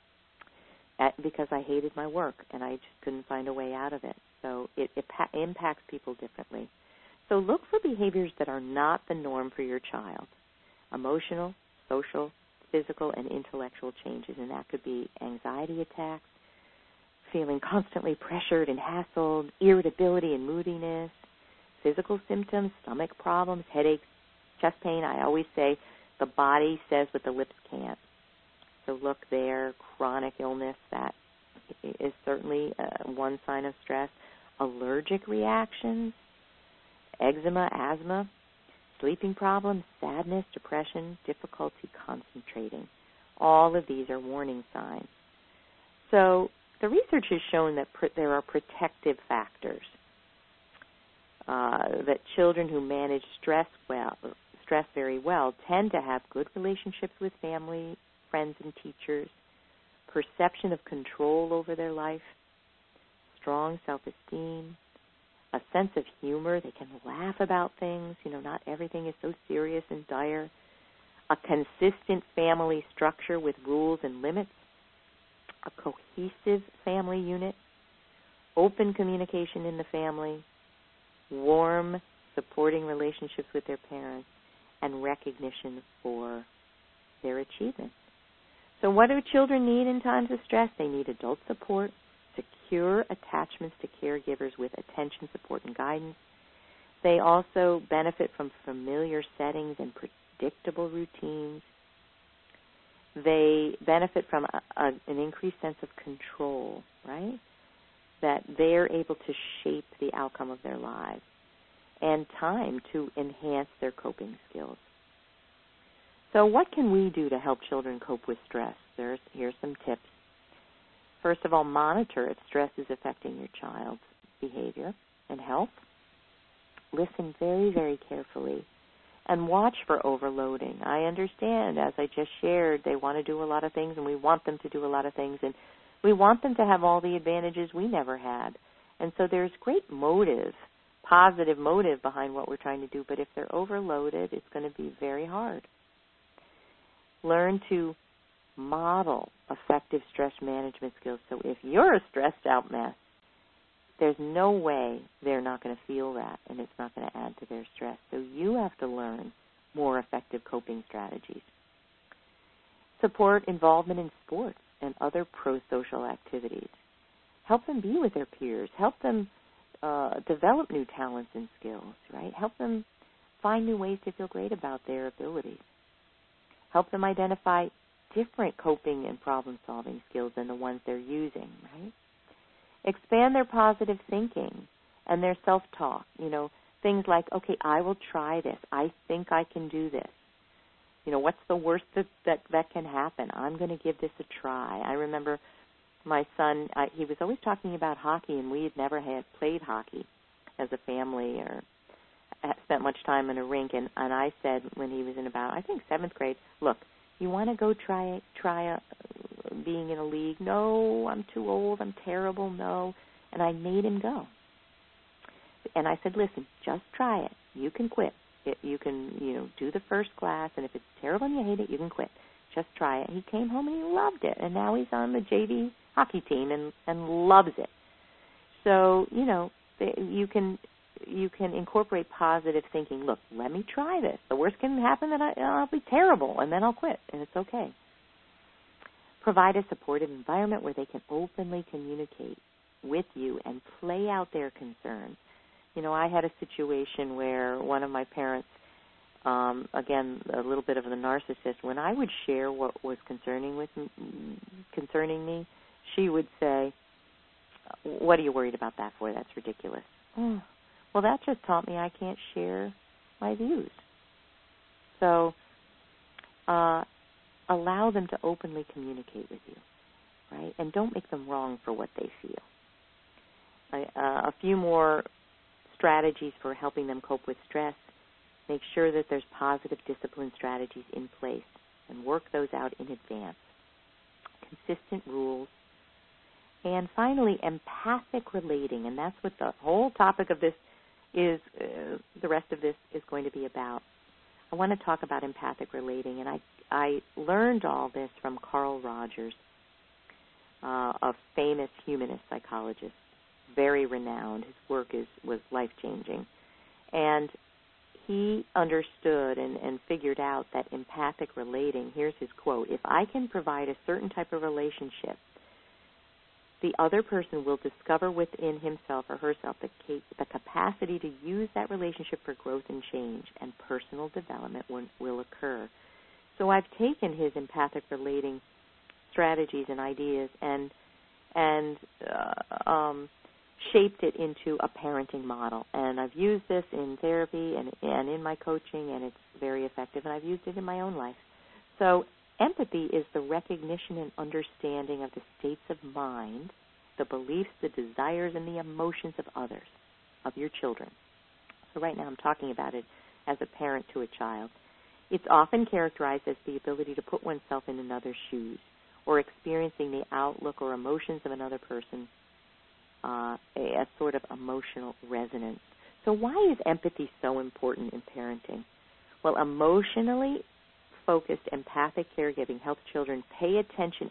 because I hated my work and I just couldn't find a way out of it. So it impacts people differently. So look for behaviors that are not the norm for your child. Emotional, social, physical, and intellectual changes, and that could be anxiety attacks, feeling constantly pressured and hassled, irritability and moodiness, physical symptoms, stomach problems, headaches, chest pain. I always say the body says what the lips can't. So look there, chronic illness, that is certainly one sign of stress. Allergic reactions, eczema, asthma, sleeping problems, sadness, depression, difficulty concentrating. All of these are warning signs. So the research has shown that there are protective factors, that children who manage stress very well tend to have good relationships with family, friends, and teachers, perception of control over their life, strong self-esteem, a sense of humor. They can laugh about things. Not everything is so serious and dire. A consistent family structure with rules and limits. A cohesive family unit. Open communication in the family. Warm, supporting relationships with their parents. And recognition for their achievements. So what do children need in times of stress? They need adult support, secure attachments to caregivers with attention, support, and guidance. They also benefit from familiar settings and predictable routines. They benefit from an increased sense of control, right? That they're able to shape the outcome of their lives, and time to enhance their coping skills. So what can we do to help children cope with stress? Here's some tips. First of all, monitor if stress is affecting your child's behavior and health. Listen very, very carefully and watch for overloading. I understand, as I just shared, they want to do a lot of things and we want them to do a lot of things and we want them to have all the advantages we never had. And so there's great motive, positive motive behind what we're trying to do, but if they're overloaded, it's going to be very hard. Learn to model effective stress management skills. So if you're a stressed out mess, there's no way they're not going to feel that, and it's not going to add to their stress. So you have to learn more effective coping strategies. Support involvement in sports and other pro-social activities. Help them be with their peers. Help them develop new talents and skills, right? Help them find new ways to feel great about their abilities. Help them identify different coping and problem-solving skills than the ones they're using, right? Expand their positive thinking and their self-talk. Things like, okay, I will try this. I think I can do this. what's the worst that can happen? I'm going to give this a try. I remember my son, he was always talking about hockey, and we had never had played hockey as a family or spent much time in a rink. And I said when he was in about, I think, 7th grade, look, you want to go try being in a league? No, I'm too old. I'm terrible. No. And I made him go. And I said, listen, just try it. You can quit. You can, do the first class, and if it's terrible and you hate it, you can quit. Just try it. He came home and he loved it, and now he's on the JV hockey team and loves it. So, you can incorporate positive thinking. Look, let me try this. The worst can happen that I'll be terrible, and then I'll quit, and it's okay. Provide a supportive environment where they can openly communicate with you and play out their concerns. I had a situation where one of my parents, again, a little bit of the narcissist, when I would share what was concerning me, she would say, what are you worried about that for? That's ridiculous. Oh, well, that just taught me I can't share my views. So allow them to openly communicate with you, right? And don't make them wrong for what they feel. A few more strategies for helping them cope with stress. Make sure that there's positive discipline strategies in place and work those out in advance. Consistent rules. And finally, empathic relating, and that's what the whole topic of this is, the rest of this is going to be about. I want to talk about empathic relating, and I learned all this from Carl Rogers, a famous humanist psychologist, very renowned. His work was life-changing. And he understood and figured out that empathic relating, here's his quote, if I can provide a certain type of relationship, the other person will discover within himself or herself the capacity to use that relationship for growth and change, and personal development will occur. So I've taken his empathic relating strategies and ideas and shaped it into a parenting model. And I've used this in therapy and in my coaching, and it's very effective, and I've used it in my own life. So empathy is the recognition and understanding of the states of mind, the beliefs, the desires, and the emotions of others, of your children. So right now I'm talking about it as a parent to a child. It's often characterized as the ability to put oneself in another's shoes or experiencing the outlook or emotions of another person, a sort of emotional resonance. So why is empathy so important in parenting? Well, emotionally focused, empathic caregiving helps children pay attention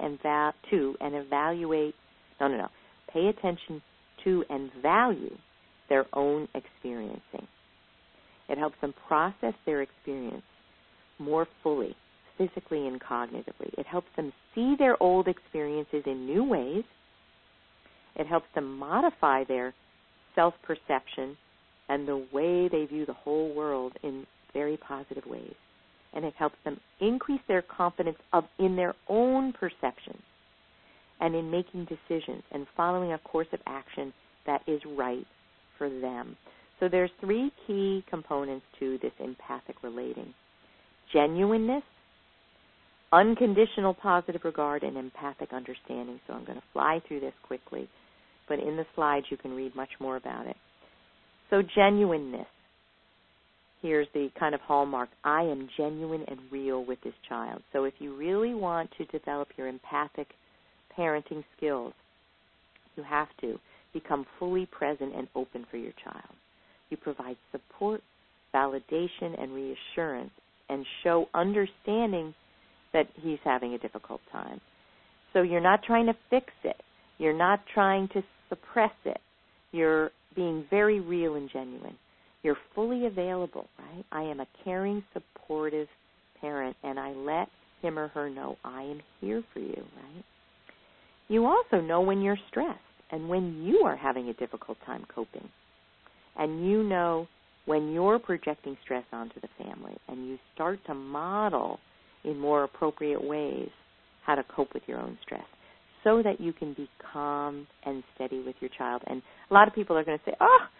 pay attention to and value their own experiencing. It helps them process their experience more fully, physically and cognitively. It helps them see their old experiences in new ways. It helps them modify their self-perception and the way they view the whole world in very positive ways. And it helps them increase their confidence in their own perceptions and in making decisions and following a course of action that is right for them. So there's 3 key components to this empathic relating: genuineness, unconditional positive regard, and empathic understanding. So I'm going to fly through this quickly, but in the slides you can read much more about it. So genuineness. Here's the kind of hallmark. I am genuine and real with this child. So if you really want to develop your empathic parenting skills, you have to become fully present and open for your child. You provide support, validation, and reassurance, and show understanding that he's having a difficult time. So you're not trying to fix it. You're not trying to suppress it. You're being very real and genuine. You're fully available, right? I am a caring, supportive parent, and I let him or her know I am here for you, right? You also know when you're stressed and when you are having a difficult time coping. And you know when you're projecting stress onto the family, and you start to model in more appropriate ways how to cope with your own stress so that you can be calm and steady with your child. And a lot of people are going to say,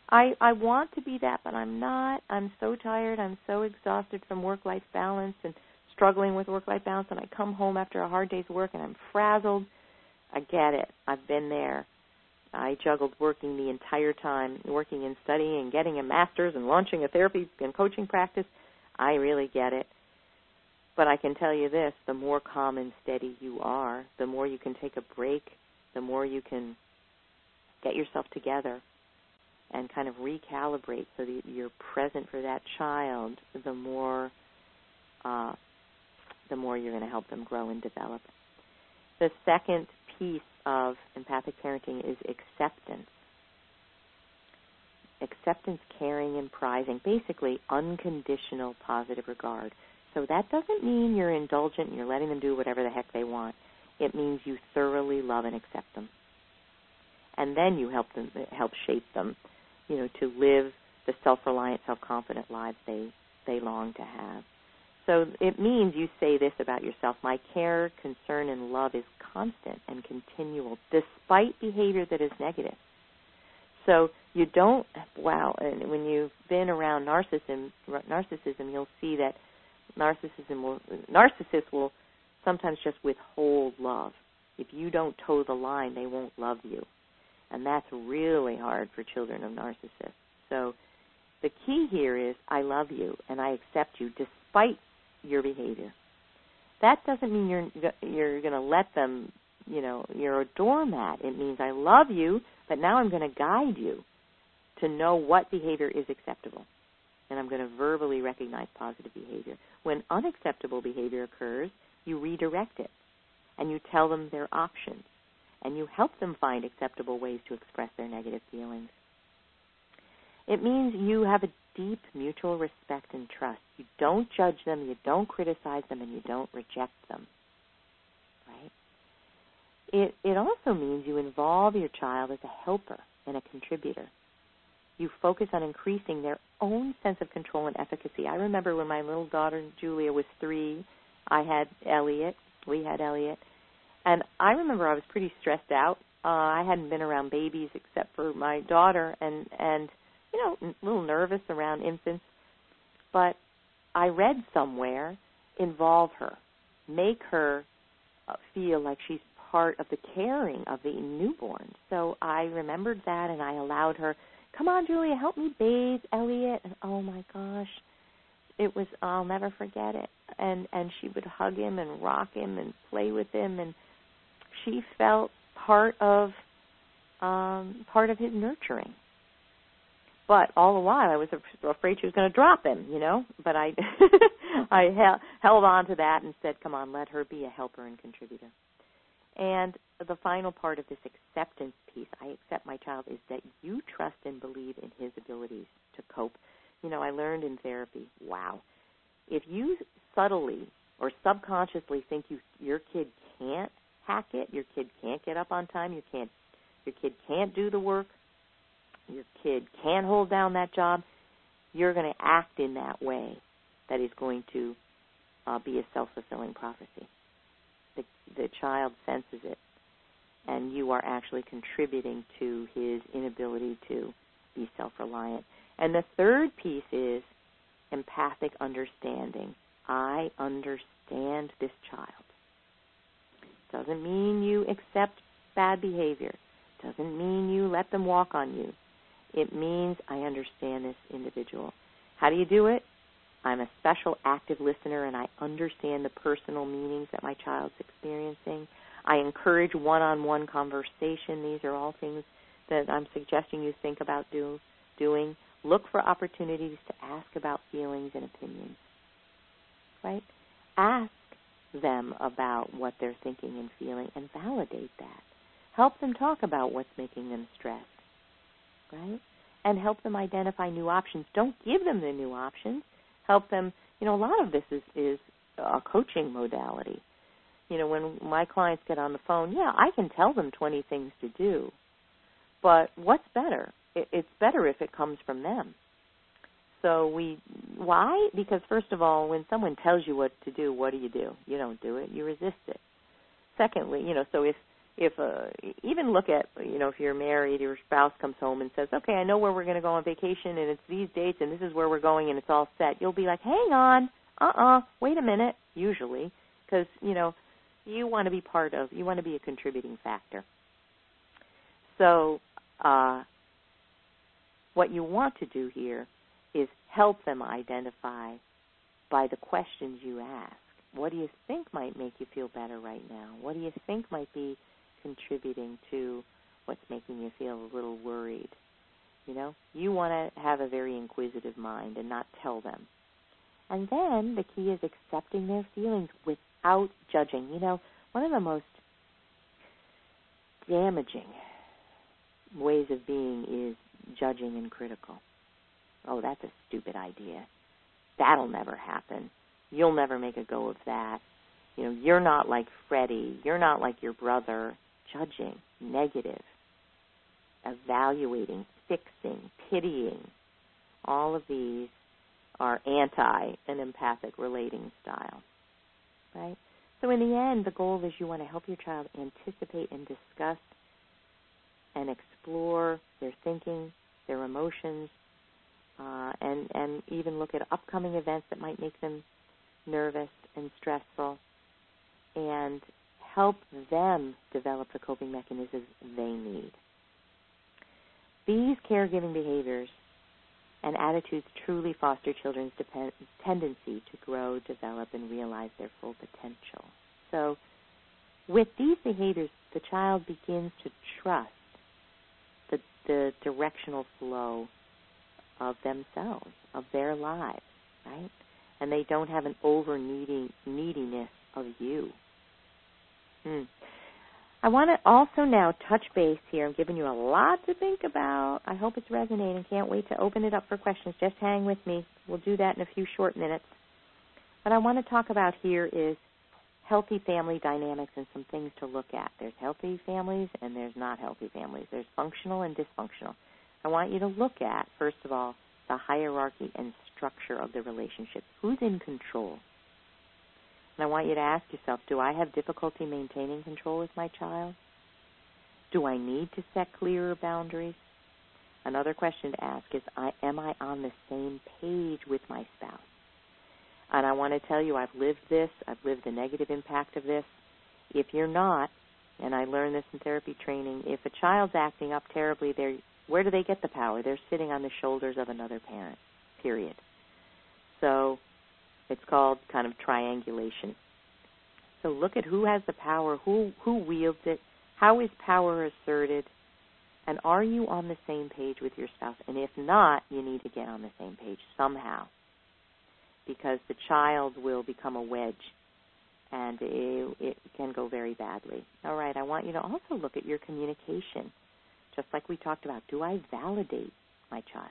I want to be that, but I'm not. I'm so tired. I'm so exhausted from work-life balance and struggling with work-life balance, and I come home after a hard day's work and I'm frazzled. I get it. I've been there. I juggled working the entire time, working and studying and getting a master's and launching a therapy and coaching practice. I really get it. But I can tell you this, the more calm and steady you are, the more you can take a break, the more you can get yourself together and kind of recalibrate so that you're present for that child, the more you're going to help them grow and develop. The second piece of empathic parenting is acceptance. Acceptance, caring, and prizing, basically unconditional positive regard. So that doesn't mean you're indulgent and you're letting them do whatever the heck they want. It means you thoroughly love and accept them. And then you help shape them, to live the self-reliant, self-confident lives they long to have. So it means you say this about yourself: my care, concern, and love is constant and continual, despite behavior that is negative. So you don't, and when you've been around narcissism, you'll see that narcissists will sometimes just withhold love. If you don't toe the line, they won't love you. And that's really hard for children of narcissists. So the key here is I love you and I accept you despite your behavior. That doesn't mean you're going to let them, you're a doormat. It means I love you, but now I'm going to guide you to know what behavior is acceptable. And I'm going to verbally recognize positive behavior. When unacceptable behavior occurs, you redirect it and you tell them their options. And you help them find acceptable ways to express their negative feelings. It means you have a deep mutual respect and trust. You don't judge them, you don't criticize them, and you don't reject them. Right? It also means you involve your child as a helper and a contributor. You focus on increasing their own sense of control and efficacy. I remember when my little daughter, Julia, was 3, we had Elliot, and I remember I was pretty stressed out. I hadn't been around babies except for my daughter, and a little nervous around infants. But I read somewhere, involve her, make her feel like she's part of the caring of the newborn. So I remembered that, and I allowed her, come on, Julia, help me bathe Elliot. And oh my gosh, I'll never forget it. And she would hug him and rock him and play with him, and she felt part of his nurturing. But all the while, I was afraid she was going to drop him, But I held on to that and said, come on, let her be a helper and contributor. And the final part of this acceptance piece, I accept my child, is that you trust and believe in his abilities to cope. I learned in therapy, if you subtly or subconsciously think your kid can't hack it, your kid can't get up on time, your kid can't do the work, your kid can't hold down that job, you're going to act in that way that is going to be a self-fulfilling prophecy. The child senses it, and you are actually contributing to his inability to be self-reliant. And the third piece is empathic understanding. I understand this child. Doesn't mean you accept bad behavior. Doesn't mean you let them walk on you. It means I understand this individual. How do you do it? I'm a special active listener, and I understand the personal meanings that my child's experiencing. I encourage one-on-one conversation. These are all things that I'm suggesting you think about doing. Look for opportunities to ask about feelings and opinions. Right? Ask them about what they're thinking and feeling and validate that. Help them talk about what's making them stressed. Right? And help them identify new options. Don't give them the new options. Help them. A lot of this is a coaching modality. When my clients get on the phone, I can tell them 20 things to do. But what's better? It's better if it comes from them. So why? Because first of all, when someone tells you what to do, what do? You don't do it. You resist it. Secondly, so if even look at, if you're married, your spouse comes home and says, okay, I know where we're going to go on vacation, and it's these dates, and this is where we're going, and it's all set. You'll be like, hang on, wait a minute, usually, because, you want to be you want to be a contributing factor. So what you want to do here is help them identify by the questions you ask. What do you think might make you feel better right now? What do you think might be contributing to what's making you feel a little worried? You want to have a very inquisitive mind and not tell them. And then the key is accepting their feelings without judging. One of the most damaging ways of being is judging and critical. Oh, that's a stupid idea. That'll never happen. You'll never make a go of that. You're not like Freddie. You're not like your brother. Judging, negative, evaluating, fixing, pitying. All of these are anti an empathic relating style, right? So in the end, the goal is you want to help your child anticipate and discuss and explore their thinking, their emotions, and even look at upcoming events that might make them nervous and stressful, and help them develop the coping mechanisms they need. These caregiving behaviors and attitudes truly foster children's tendency to grow, develop, and realize their full potential. So with these behaviors, the child begins to trust the directional flow of themselves, of their lives, right? And they don't have an over-neediness of you. I want to also now touch base here. I'm giving you a lot to think about. I hope it's resonating. Can't wait to open it up for questions. Just hang with me. We'll do that in a few short minutes. What I want to talk about here is healthy family dynamics and some things to look at. There's healthy families and there's not healthy families. There's functional and dysfunctional. I want you to look at, first of all, the hierarchy and structure of the relationship. Who's in control? And I want you to ask yourself, do I have difficulty maintaining control with my child? Do I need to set clearer boundaries? Another question to ask is, am I on the same page with my spouse? And I want to tell you, I've lived this. I've lived the negative impact of this. If you're not, and I learned this in therapy training, if a child's acting up terribly, where do they get the power? They're sitting on the shoulders of another parent, period. So it's called kind of triangulation. So look at who has the power, who wields it, how is power asserted, and are you on the same page with your spouse? And if not, you need to get on the same page somehow, because the child will become a wedge, and it can go very badly. All right, I want you to also look at your communication, just like we talked about. Do I validate my child?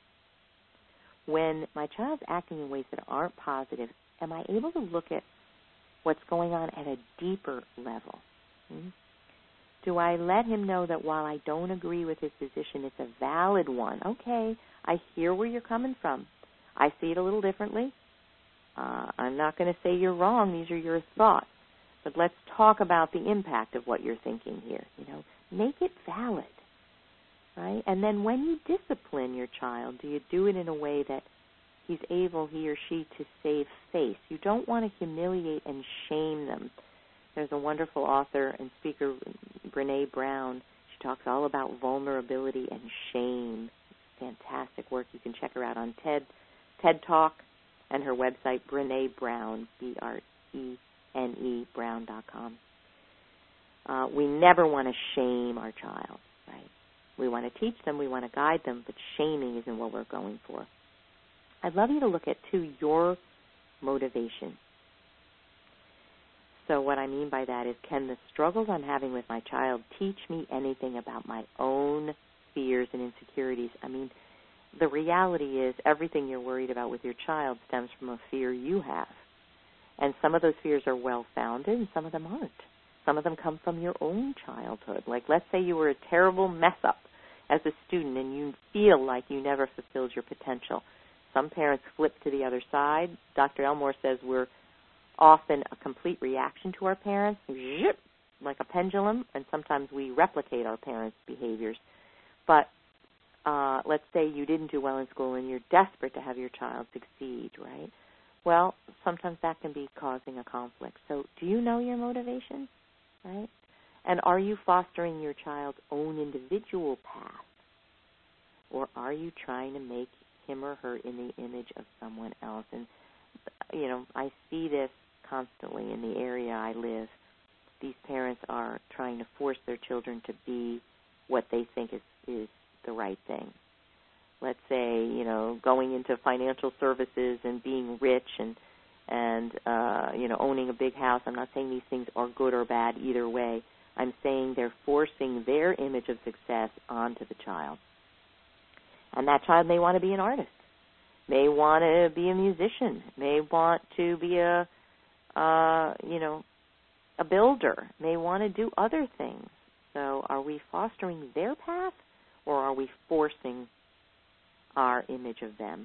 When my child's acting in ways that aren't positive, am I able to look at what's going on at a deeper level? Do I let him know that while I don't agree with his position, it's a valid one? Okay, I hear where you're coming from. I see it a little differently. I'm not going to say you're wrong. These are your thoughts. But let's talk about the impact of what you're thinking here. Make it valid. Right? And then when you discipline your child, do you do it in a way that he's able, he or she, to save face? You don't want to humiliate and shame them. There's a wonderful author and speaker, Brené Brown. She talks all about vulnerability and shame. Fantastic work. You can check her out on TED Talk and her website, Brené Brown, BRENE, Brown.com. We never want to shame our child, right? We want to teach them, we want to guide them, but shaming isn't what we're going for. I'd love you to look at, too, your motivation. So what I mean by that is, can the struggles I'm having with my child teach me anything about my own fears and insecurities? I mean, the reality is everything you're worried about with your child stems from a fear you have. And some of those fears are well-founded and some of them aren't. Some of them come from your own childhood. Like, let's say you were a terrible mess-up as a student and you feel like you never fulfilled your potential. Some parents flip to the other side. Dr. Elmore says we're often a complete reaction to our parents. Zip, like a pendulum, and sometimes we replicate our parents' behaviors. But let's say you didn't do well in school and you're desperate to have your child succeed, right? Well, sometimes that can be causing a conflict. So do you know your motivation, right? And are you fostering your child's own individual path? Or are you trying to make him or her in the image of someone else? And, you know, I see this constantly in the area I live. These parents are trying to force their children to be what they think is the right thing. Let's say, you know, going into financial services and being rich and you know, owning a big house. I'm not saying these things are good or bad either way. I'm saying they're forcing their image of success onto the child. And that child may want to be an artist, may want to be a musician, may want to be a builder, may want to do other things. So are we fostering their path, or are we forcing our image of them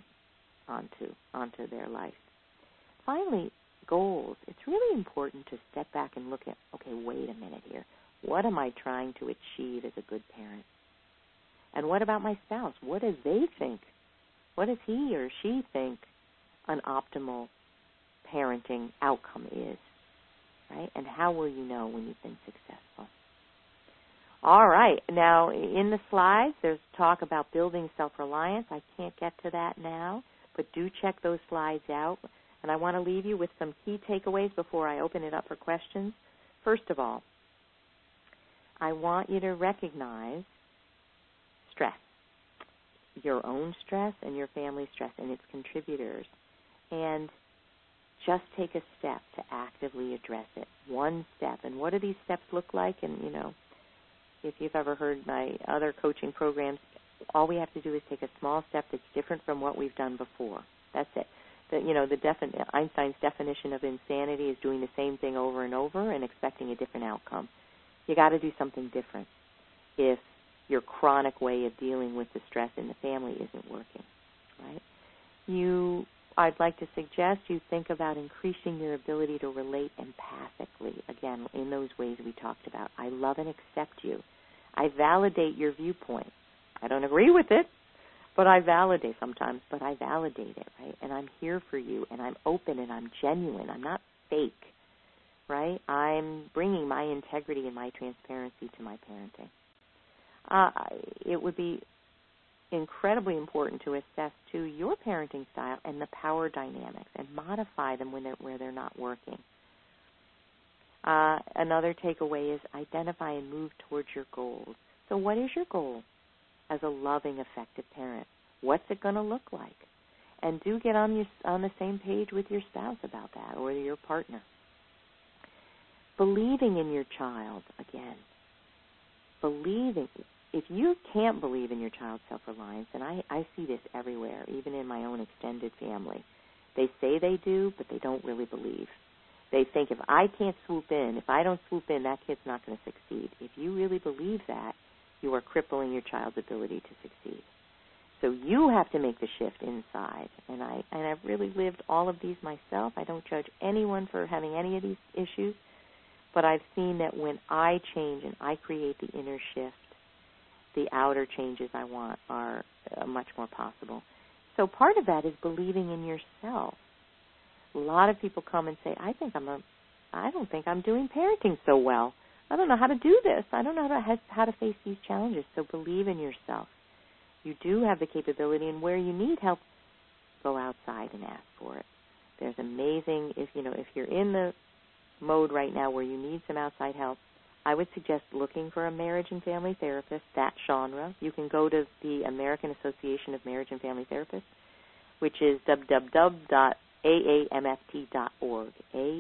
onto their life? Finally, goals. It's really important to step back and look at, okay, wait a minute here. What am I trying to achieve as a good parent? And what about my spouse? What do they think? What does he or she think an optimal parenting outcome is, right? And how will you know when you've been successful? All right. Now, in the slides, there's talk about building self-reliance. I can't get to that now, but do check those slides out. And I want to leave you with some key takeaways before I open it up for questions. First of all, I want you to recognize stress, your own stress and your family's stress and its contributors, and just take a step to actively address it. One step. And what do these steps look like? And, you know, if you've ever heard my other coaching programs, all we have to do is take a small step that's different from what we've done before. That's it. Einstein's definition of insanity is doing the same thing over and over and expecting a different outcome. You got to do something different if your chronic way of dealing with the stress in the family isn't working, right? I'd like to suggest you think about increasing your ability to relate empathically, again, in those ways we talked about. I love and accept you. I validate your viewpoint. I don't agree with it, but I validate sometimes, but I validate it, right? And I'm here for you, and I'm open, and I'm genuine. I'm not fake, right? I'm bringing my integrity and my transparency to my parenting. It would be incredibly important to assess, too, your parenting style and the power dynamics and modify them where they're not working. Another takeaway is identify and move towards your goals. So what is your goal as a loving, effective parent? What's it going to look like? And do get on the same page with your spouse about that, or your partner. Believing in your child, again. Believing. If you can't believe in your child's self-reliance, and I see this everywhere, even in my own extended family, they say they do, but they don't really believe. They think, if I can't swoop in, if I don't swoop in, that kid's not going to succeed. If you really believe that, you are crippling your child's ability to succeed. So you have to make the shift inside. And I've really lived all of these myself. I don't judge anyone for having any of these issues, but I've seen that when I change and I create the inner shift, the outer changes I want are much more possible. So part of that is believing in yourself. A lot of people come and say, I don't think I'm doing parenting so well. I don't know how to do this. I don't know how to face these challenges. So believe in yourself. You do have the capability, and where you need help, go outside and ask for it. There's amazing, if you're in the mode right now where you need some outside help, I would suggest looking for a marriage and family therapist, that genre. You can go to the American Association of Marriage and Family Therapists, which is www.aamft.org,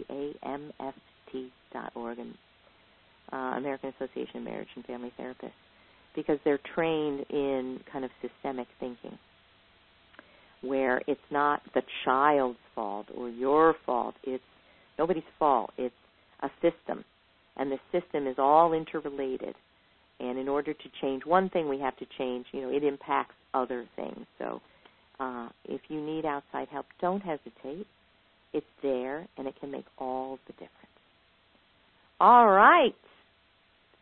aamft.org, and American Association of Marriage and Family Therapists, because they're trained in kind of systemic thinking, where it's not the child's fault or your fault. It's nobody's fault. It's a system. And the system is all interrelated. And in order to change one thing, we have to change, it impacts other things. So if you need outside help, don't hesitate. It's there, and it can make all the difference. All right.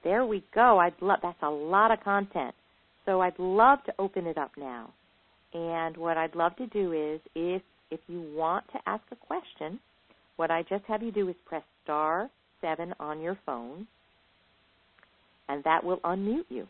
There we go. That's a lot of content. So I'd love to open it up now. And what I'd love to do is, if you want to ask a question, what I just have you do is press *7 on your phone, and that will unmute you.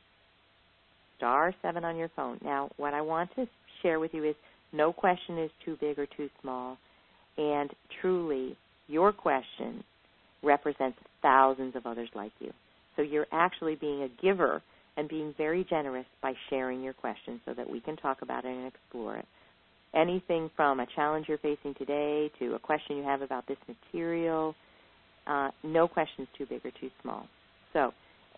*7 on your phone. Now, what I want to share with you is no question is too big or too small, and truly, your question represents thousands of others like you. So you're actually being a giver and being very generous by sharing your questions so that we can talk about it and explore it. Anything from a challenge you're facing today to a question you have about this material, no question is too big or too small. So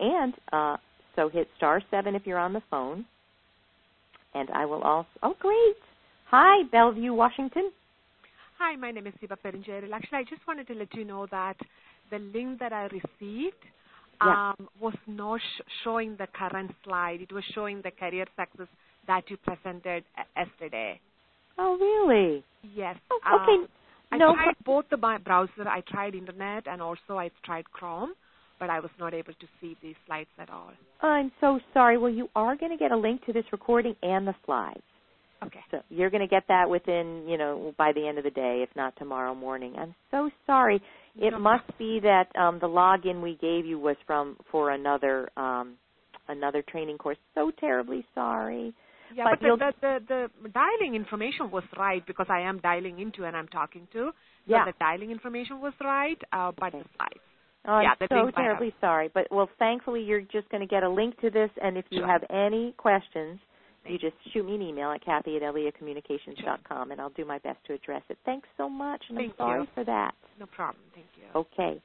hit *7 if you're on the phone. And I will also, oh, great. Hi, Bellevue, Washington. Hi, my name is Siva Perincheril. Actually, I just wanted to let you know that the link that I received was not showing the current slide. It was showing the career success that you presented yesterday. Oh, really? Yes. Oh, okay. I tried both the browser. I tried Internet and also I tried Chrome, but I was not able to see these slides at all. I'm so sorry. Well, you are going to get a link to this recording and the slides. Okay. So you're going to get that within, by the end of the day, if not tomorrow morning. I'm so sorry. It must be that the login we gave you was for another training course. So terribly sorry. Yeah, but the dialing information was right because I am dialing into and I'm talking to. So the dialing information was right, but the slides. Oh, I'm so terribly sorry. But, thankfully, you're just going to get a link to this, and if you have any questions, you just shoot me an email at Kathy@EliaCommunications.com, and I'll do my best to address it. Thanks so much, and I'm sorry for that. No problem. Thank you. Okay.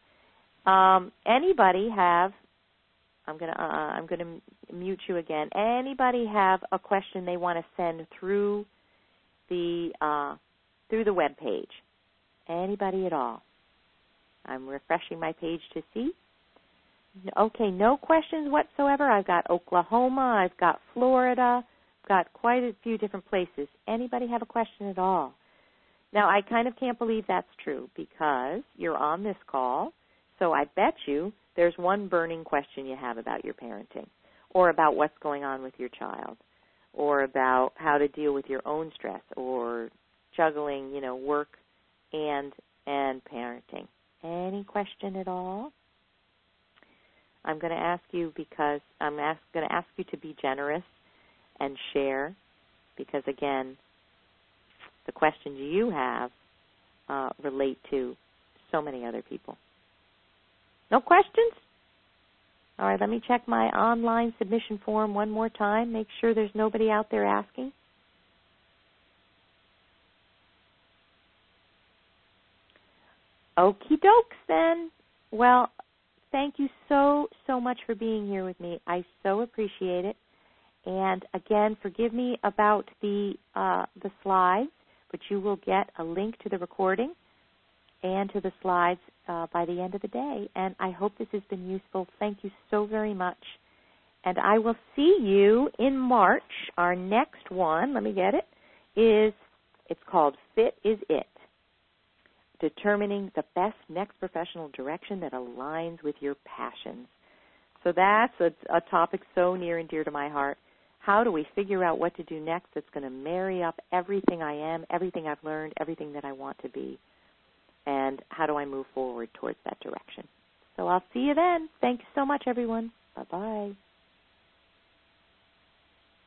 Anybody have? I'm gonna mute you again. Anybody have a question they want to send through the web page? Anybody at all? I'm refreshing my page to see. Okay, no questions whatsoever. I've got Oklahoma. I've got Florida. I've got quite a few different places. Anybody have a question at all? Now, I kind of can't believe that's true because you're on this call, so I bet you there's one burning question you have about your parenting or about what's going on with your child or about how to deal with your own stress or juggling, work and parenting. Any question at all? I'm going to ask you because I'm going to ask you to be generous and share because, again, the questions you have relate to so many other people. No questions? All right, let me check my online submission form one more time. Make sure there's nobody out there asking. Okie dokes then. Well, thank you so much for being here with me. I so appreciate it. And again, forgive me about the slides, but you will get a link to the recording and to the slides by the end of the day. And I hope this has been useful. Thank you so very much. And I will see you in March. Our next one, let me get it, it's called Fit Is It. Determining the best next professional direction that aligns with your passions. So that's a topic so near and dear to my heart. How do we figure out what to do next that's going to marry up everything I am, everything I've learned, everything that I want to be, and how do I move forward towards that direction? So I'll see you then. Thank you so much, everyone. Bye-bye.